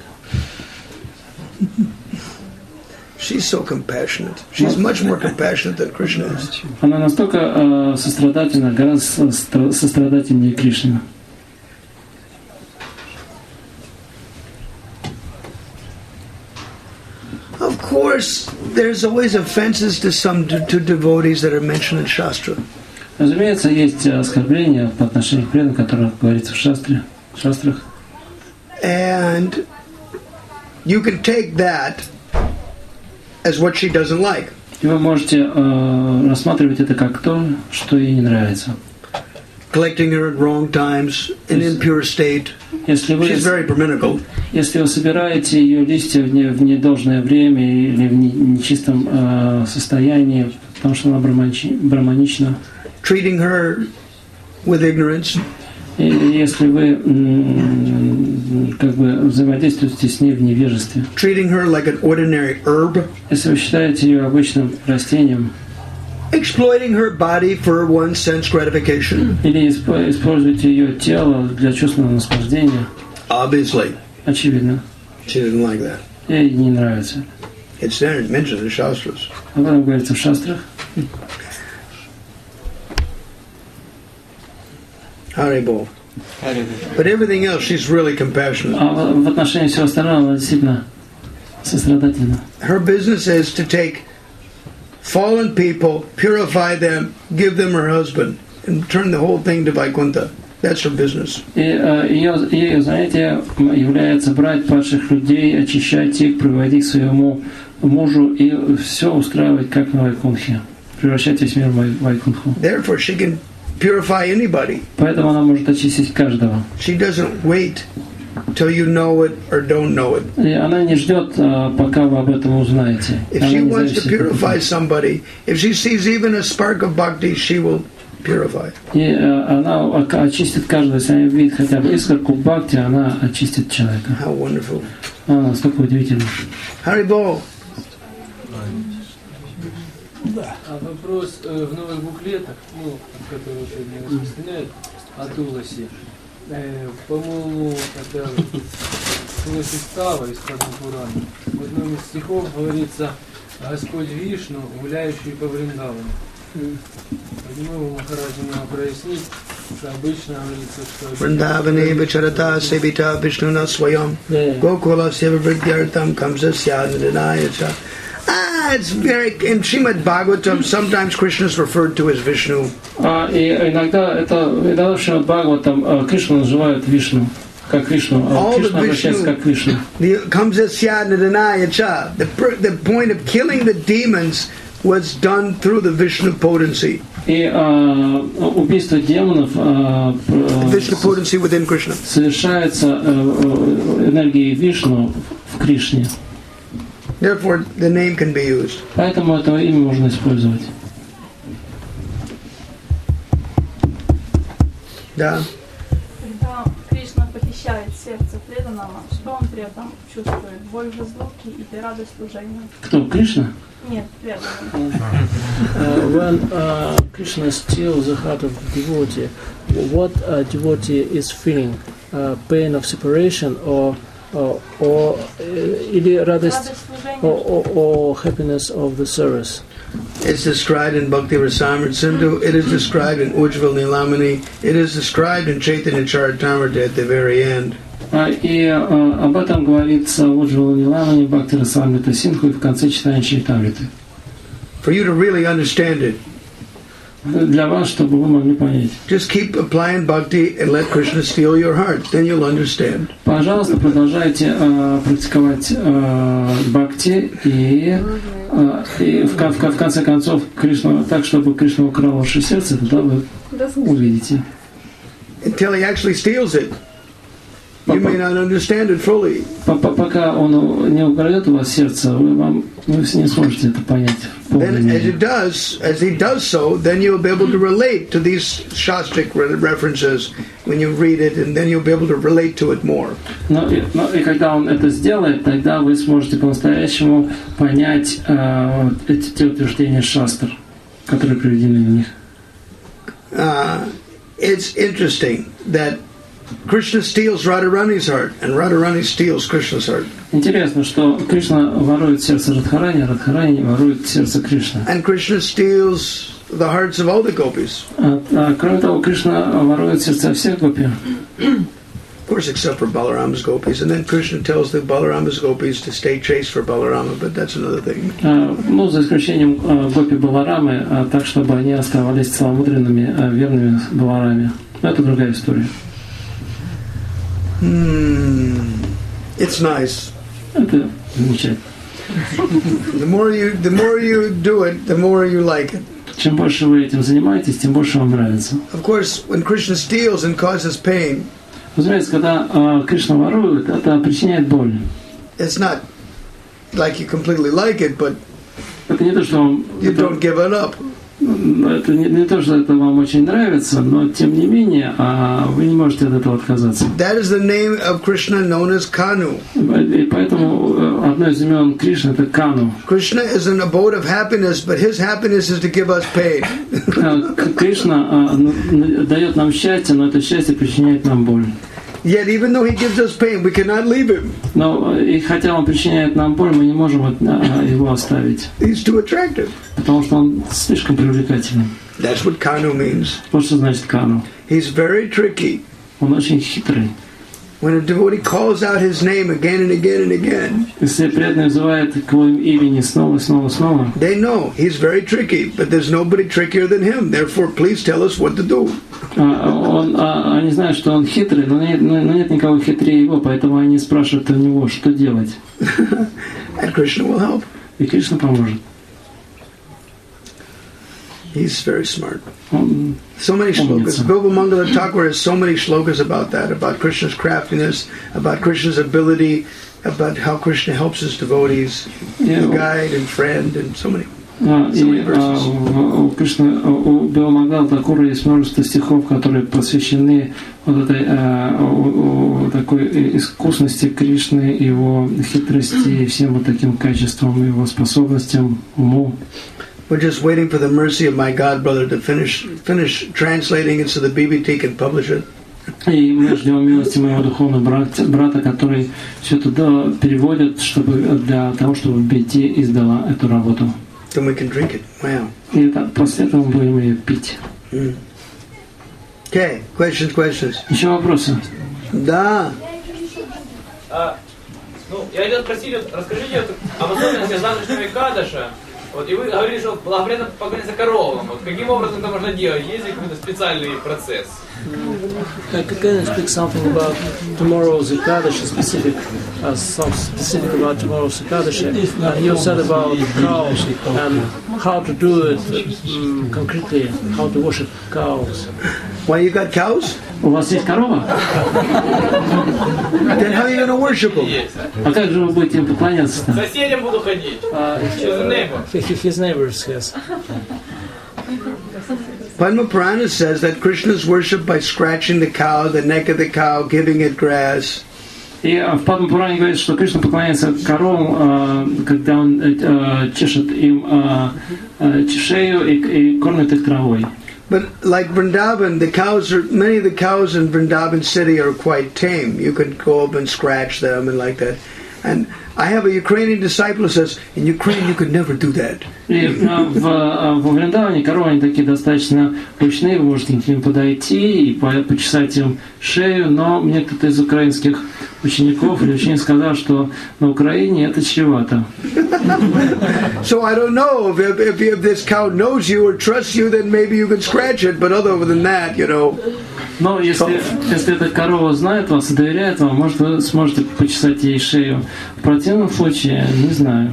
She's so compassionate. She's much more compassionate than Krishna is. Она настолько э, сострадательна, гораздо сострадательнее Кришны. Of course, there's always offenses to some to, to devotees that are mentioned in Shastra. Разумеется, есть оскорбления по отношению к преданным, которые говорится в шастре, в шастрах. And you can take that as what she doesn't like. И вы можете э, рассматривать это как то, что ей не нравится. collecting her at wrong times, in impure state. Если вы, She's very Brahminical. если вы собираете ее листья в, не, в недолжное время или в не, нечистом э, состоянии, потому что она браманична, браманична, treating her with ignorance, и если вы м, как бы взаимодействуете с ней в невежестве, treating her like an ordinary herb, если вы считаете ее обычным растением, exploiting her body for one sense gratification, или исп- используете ее тело для чувственного наслаждения, obviously, очевидно, she didn't like that. ей не нравится. It's there, it's mentioned in the Shastras. Об этом говорится в шастрах. Haribol. But everything else, she's really compassionate. А в, в отношении всего остального она действительно сострадательна. Her business is to take fallen people, purify them, give them her husband, and turn the whole thing to Vaikuntha. That's her business. И э, ее, ее занятие является брать падших людей, очищать их, приводить к своему мужу и все устраивать как на Вайкунхе, превращать весь мир в Вай- Вайкунху. Therefore, she can purify anybody. Поэтому она может очистить каждого. She doesn't wait till you know it or don't know it. И она не ждет, э, пока вы об этом узнаете. If Она she не wants to зависит. purify somebody, if she sees even a spark of bhakti, she will purify. И э, она ока- очистит каждого, если она видит хотя бы искорку бхакти, она очистит человека. How wonderful. Она настолько удивительна. Haribol. А вопрос э, в новых буклетах, ну, которые сегодня распространяют о Туласи, э, по-моему, это Туласи Става из Падмапурана. В одном из стихов говорится Господь Вишну, гуляющий по Вриндавану. Не могу Махараджи мне прояснить, что обычно говорится, что... Vrindavane vicharata sevita vishnuna swayam gokula seva vridyartam kamsasya nidanayacha. Ah, it's very... In Srimad Bhagavatam, sometimes Krishna is referred to as Vishnu. А, и иногда это иногда в Шримад Бхагаватам э, Кришну называют Вишну, как Вишну, а All the Кришна обращается Vishnu- как Вишну. The kamsasya nidanayacha. The, per- the point of killing the demons was done through the Vishnu potency. И э, убийство демонов э, э, Vishnu potency within Krishna. совершается э, э, энергией Вишну в Кришне. Therefore, the name can be used. Поэтому это имя можно использовать. Да. Когда Кришна похищает сердце преданного, что он при этом чувствует? Боль в разлуке или радость служения? Кто? Кришна? Нет, преданный. Uh, when uh, Krishna steals the heart of the devotee, what uh, devotee is feeling? Uh, pain of separation or or, or uh, или радость Радость служения. or, or, or happiness of the service? It's described in Bhakti Rasamrita Sindhu. It is described in Ujjval Nilamani. It is described in Chaitanya Charitamrita at the very end. А, и а, об этом говорится в Уджвала Ниламани, Бхакти Расамрита Синху и в конце читания Чайтамриты. For you to really understand it, Для вас, чтобы вы могли понять. just keep applying bhakti and let Krishna steal your heart. Then you'll understand. Пожалуйста, продолжайте а, практиковать а, бхакти и, а, и в, кон- в, кон- в конце концов Кришна, так, чтобы Кришна украл ваше сердце, тогда вы увидите. Until he actually steals it, you may not understand it fully. П- п- Пока он не украдет у вас сердце, вы, вам, вы не сможете это понять в полной Then, as мере. it does, as he does so, then you'll be able to relate to these shastric re- references when you read it, and then you'll be able to relate to it more. Но, и- но и когда он это сделает, тогда вы сможете по-настоящему понять э, вот эти те утверждения шастр, которые приведены в них. Uh, it's interesting that Krishna steals Radharani's heart, and Radharani steals Krishna's heart. Интересно, что Кришна ворует сердце Радхарани, а Радхарани ворует сердце Кришны. And Krishna steals the hearts of all the gopis. А, а, кроме того, Кришна ворует сердца всех гопи. Of course, except for Balarama's gopis. And then Krishna tells the Balarama's gopis to stay chaste for Balarama, but that's another thing. А, ну, за исключением а, гопи Баларамы, а, так, чтобы они оставались целомудренными, а, верными Балараме. Но это другая история. Hmm. It's nice. Это замечательно. The more you, the more you do it, the more you like it. Чем больше вы этим занимаетесь, тем больше вам нравится. Of course, when Krishna steals and causes pain, Вы знаете, когда э, Кришна ворует, это причиняет боль. it's not like you completely like it, but Это не то, что вам, you это, don't give it up. это не, не то, что это вам очень нравится, но тем не менее, а, вы не можете от этого отказаться. That is the name of Krishna known as Kanu. И поэтому э, одно из имен Кришны это Кану. Krishna is an abode of happiness, but his happiness is to give us pain. Э, Кришна э, дает нам счастье, но это счастье причиняет нам боль. Yet, even though he gives us pain, we cannot leave him. Но и хотя он причиняет нам боль, мы не можем от, а, его оставить, He's too attractive. потому что он слишком привлекательный. That's what Kanu means. Вот что значит Кану. He's very tricky. Он очень хитрый. When a devotee calls out his name again and again and again, Если преданный называет к его имени снова и снова и снова, they know he's very tricky, but there's nobody trickier than him. Therefore, please tell us what to do. а, он, а, они знают, что он хитрый, но нет, но нет никого хитрее его, поэтому они спрашивают у него, что делать. And Krishna will help. И Кришна поможет. He's very smart. Он, So many shlokas. Umnitsa. Bilba Mangala Thakur has so many shlokas about that, about Krishna's craftiness, about Krishna's ability, about how Krishna helps his devotees, Yeah. his guide and friend, and so many. а, So many и а, verses. у, у Кришны, у Биомагал Такура есть множество стихов, которые посвящены вот этой а, у, у такой искусности Кришны, его хитрости и всем вот таким качествам, его способностям, уму. We're just waiting for the mercy of my God brother to finish finish translating it so the B B T can publish it. И мы ждем милости моего духовного брата, брата, который все это да, переводит, чтобы для того, чтобы би ти издала эту работу. Then we can drink it. Wow. И это, после этого мы будем ее пить. Mm. Okay, questions, questions. Еще вопросы? Да. А, ну, я хотел спросить, вот, расскажите вот, об особенностях завтрашнего Экадыша. Вот, и вы говорили, что благоприятно погонять за коровом. Вот, каким образом это можно делать? Есть ли какой-то специальный процесс? Uh, can you speak something about tomorrow's Ekadashi, specific, uh, some specific about tomorrow's Ekadashi? Uh, you said about cows and how to do it um, concretely, how to worship cows. Why you got cows? У вас есть корова? Then how are you going to worship them? А как же вы будете им поклоняться-то? Соседям буду ходить. Uh, His neighbor. His neighbors, yes. Padma Purana says that Krishna is worshipped by scratching the cow, the neck of the cow, giving it grass. И в Падма Пуране говорит, что Кришна поклоняется коровам, э, когда он э, чешет им э, э, шею и, и кормит их травой. But like Vrindavan, the cows are, many of the cows in Vrindavan city are quite tame. You could go up and scratch them and like that. And I have a Ukrainian disciple who says, in Ukraine you could never do that. И в, во Вриндаване коровы они такие достаточно ручные, вы можете к ним подойти и почесать им шею, но мне кто-то из украинских учеников или ученик сказал, что на Украине это чревато. So I don't know if, if, if this cow knows you or trusts you, then maybe you can scratch it, but other than that, you know. Но если, если эта корова знает вас и доверяет вам, может, вы сможете почесать ей шею. В противном случае, не знаю.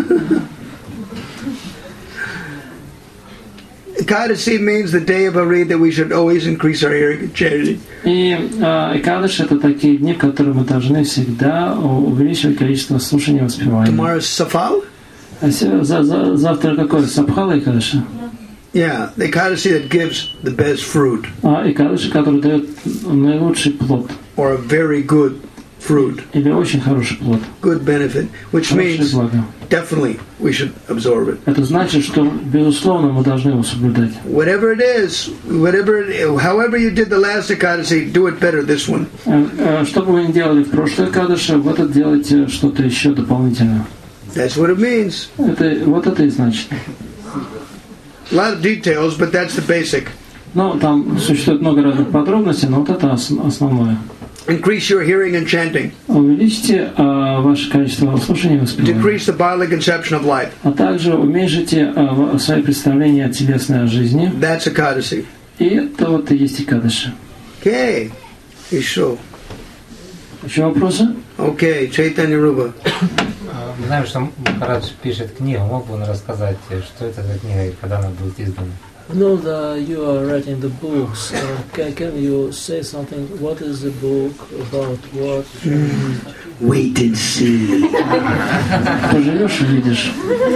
Ekadasi means the day of Hari that we should always increase our hearing and chanting. И э, Экадыш — это такие дни, в которые мы должны всегда увеличивать количество слушания и воспевания. Tomorrow's Safal? А се- за- за- завтра какой? Сабхала Экадыша? Yeah, the Ekadasi that gives the best fruit. А Экадыш, который дает наилучший плод. Or a very good fruit. Или очень хороший плод. Good benefit. Which Хорошее means благо. definitely we should absorb it. Это значит, что, безусловно, мы должны его соблюдать. Whatever it is, whatever, it, however you did the last Ekadasi, do it better this one. Э, э, Что бы вы ни делали в прошлой Экадыше, в этот делайте что-то еще дополнительное. That's what it means. Это, вот это и значит. A lot of details, but that's the basic. Ну, там существует много разных подробностей, но вот это ос- основное. Increase your hearing and chanting. Увеличьте э, ваше количество слушания и восприятия, Decrease the bodily conception of life. а также уменьшите э, свои представления о телесной жизни. That's Ekadasi. И это вот и есть Экадыши. Okay. Isho. Еще вопросы? Okay, Chaitanya Rupa. Um, Знаем, что Махарадж пишет книгу. Мог бы он рассказать, что это за книга и когда она будет издана? No, that you are writing the books. Uh, can, can you say something? What is the book about? What? Mm. Wait and see. Поживешь и видишь.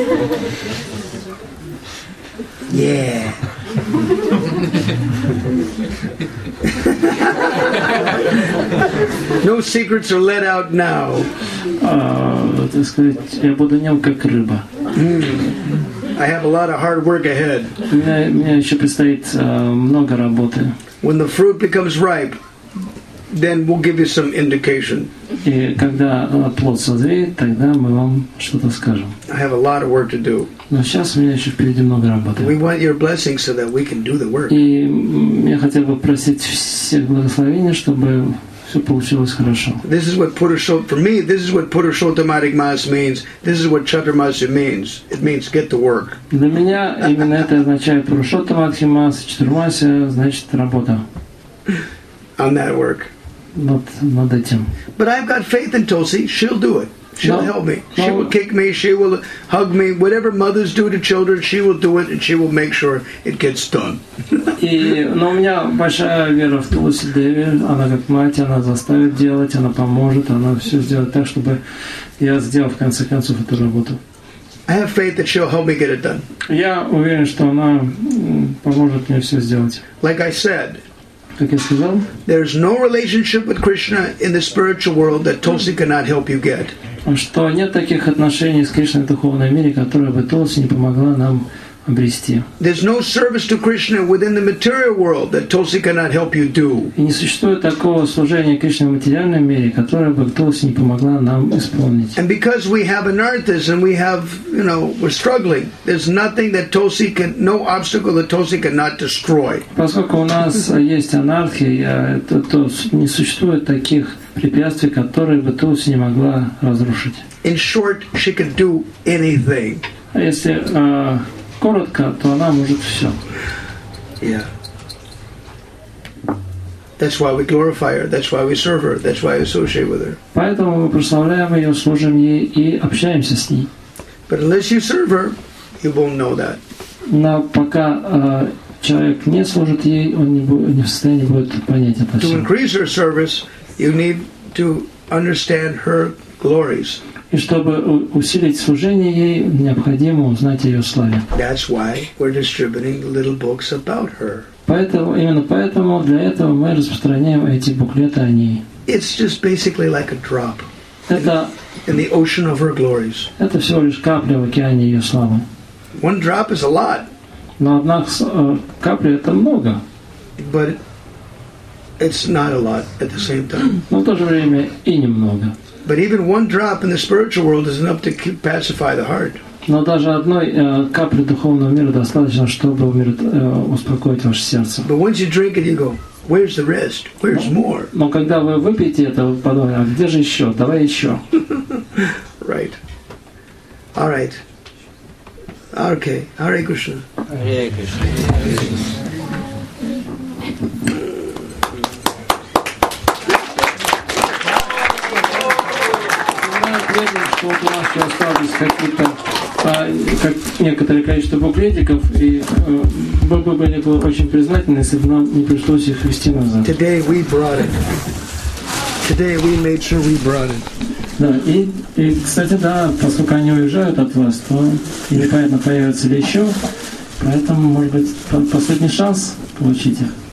Yeah. No secrets are let out now. Uh, так сказать, я буду нем как рыба. Mm. I have a lot of hard work ahead. У меня, у меня еще предстоит uh, много работы. When the fruit becomes ripe, then we'll give you some indication. И когда плод созреет, тогда мы вам что-то скажем. I have a lot of work to do. Но сейчас у меня еще впереди много работы. We want your blessing so that we can do the work. И я хотел бы просить всех благословения, чтобы все получилось хорошо. This is what Purushot, for me, this is what Purushottamadic Mas means. This is what Chaturmasya means. It means get to work. Для меня именно это означает Пурушоттамадхи Мас, Чатурмасия, значит работа. On that work. Над, над этим. But I've got faith in Tulsi. She'll do it. She'll no, help me. No. She will kick me. She will hug me. Whatever mothers do to children, she will do it, and she will make sure it gets done. И, но у меня большая вера в Тулси Деви. Она как мать, она заставит делать, она поможет, она все сделает так, чтобы я сделал в конце концов эту работу. I have faith that she'll help me get it done. Я уверен, что она поможет мне все сделать. Like I said, как я сказал, there's no relationship with Krishna in the spiritual world that Tulsi cannot help you get. Что нет таких отношений с Кришной в духовном мире, которые бы Тулси не помогла нам обрести. There's no service to Krishna within the material world that Tulsi cannot help you do. И не существует такого служения Кришне в материальном мире, которое бы Тулси не помогла нам исполнить. And because we have anarthas and we have, you know, we're struggling, there's nothing that Tulsi can, no obstacle that Tulsi cannot destroy. Поскольку у нас есть анархия, то, то не существует таких препятствий, которые бы Тулси не могла разрушить. In short, she can do anything. А если uh, коротко, то она может все. Yeah. That's why we glorify her. That's why we serve her. That's why we associate with her. Поэтому мы прославляем ее, служим ей и общаемся с ней. But unless you serve her, you won't know that. Но пока uh, человек не служит ей, он не, будет, не в состоянии будет понять это все. To increase her service, you need to understand her glories. И чтобы усилить служение ей, необходимо узнать о ее славе. That's why we're distributing little books about her. Поэтому, именно поэтому для этого мы распространяем эти буклеты о ней. It's just basically like a drop это, in the ocean of her glories. Это всего лишь капля в океане ее славы. One drop is a lot. Но одна капля это много. But it's not a lot at the same time. Но в то же время и немного. But even one drop in the spiritual world is enough to pacify the heart. Но даже одной э, капли духовного мира достаточно, чтобы умирот, э, успокоить ваше сердце. But once you drink it, you go, where's the rest? Where's more? Но когда вы выпьете это, вы подумаете, а где же еще? Давай еще. Right. All right. Okay. Hare Krishna. Hare Krishna. Что вот у нас еще осталось какие-то, а, как некоторое количество буклетиков, и а, мы бы были бы очень признательны, если бы нам не пришлось их везти назад. Today we brought it. Today we made sure we brought it. Да, и, и, кстати, да, поскольку они уезжают от вас, то и непонятно, появятся ли еще, поэтому, может быть, последний шанс получить их.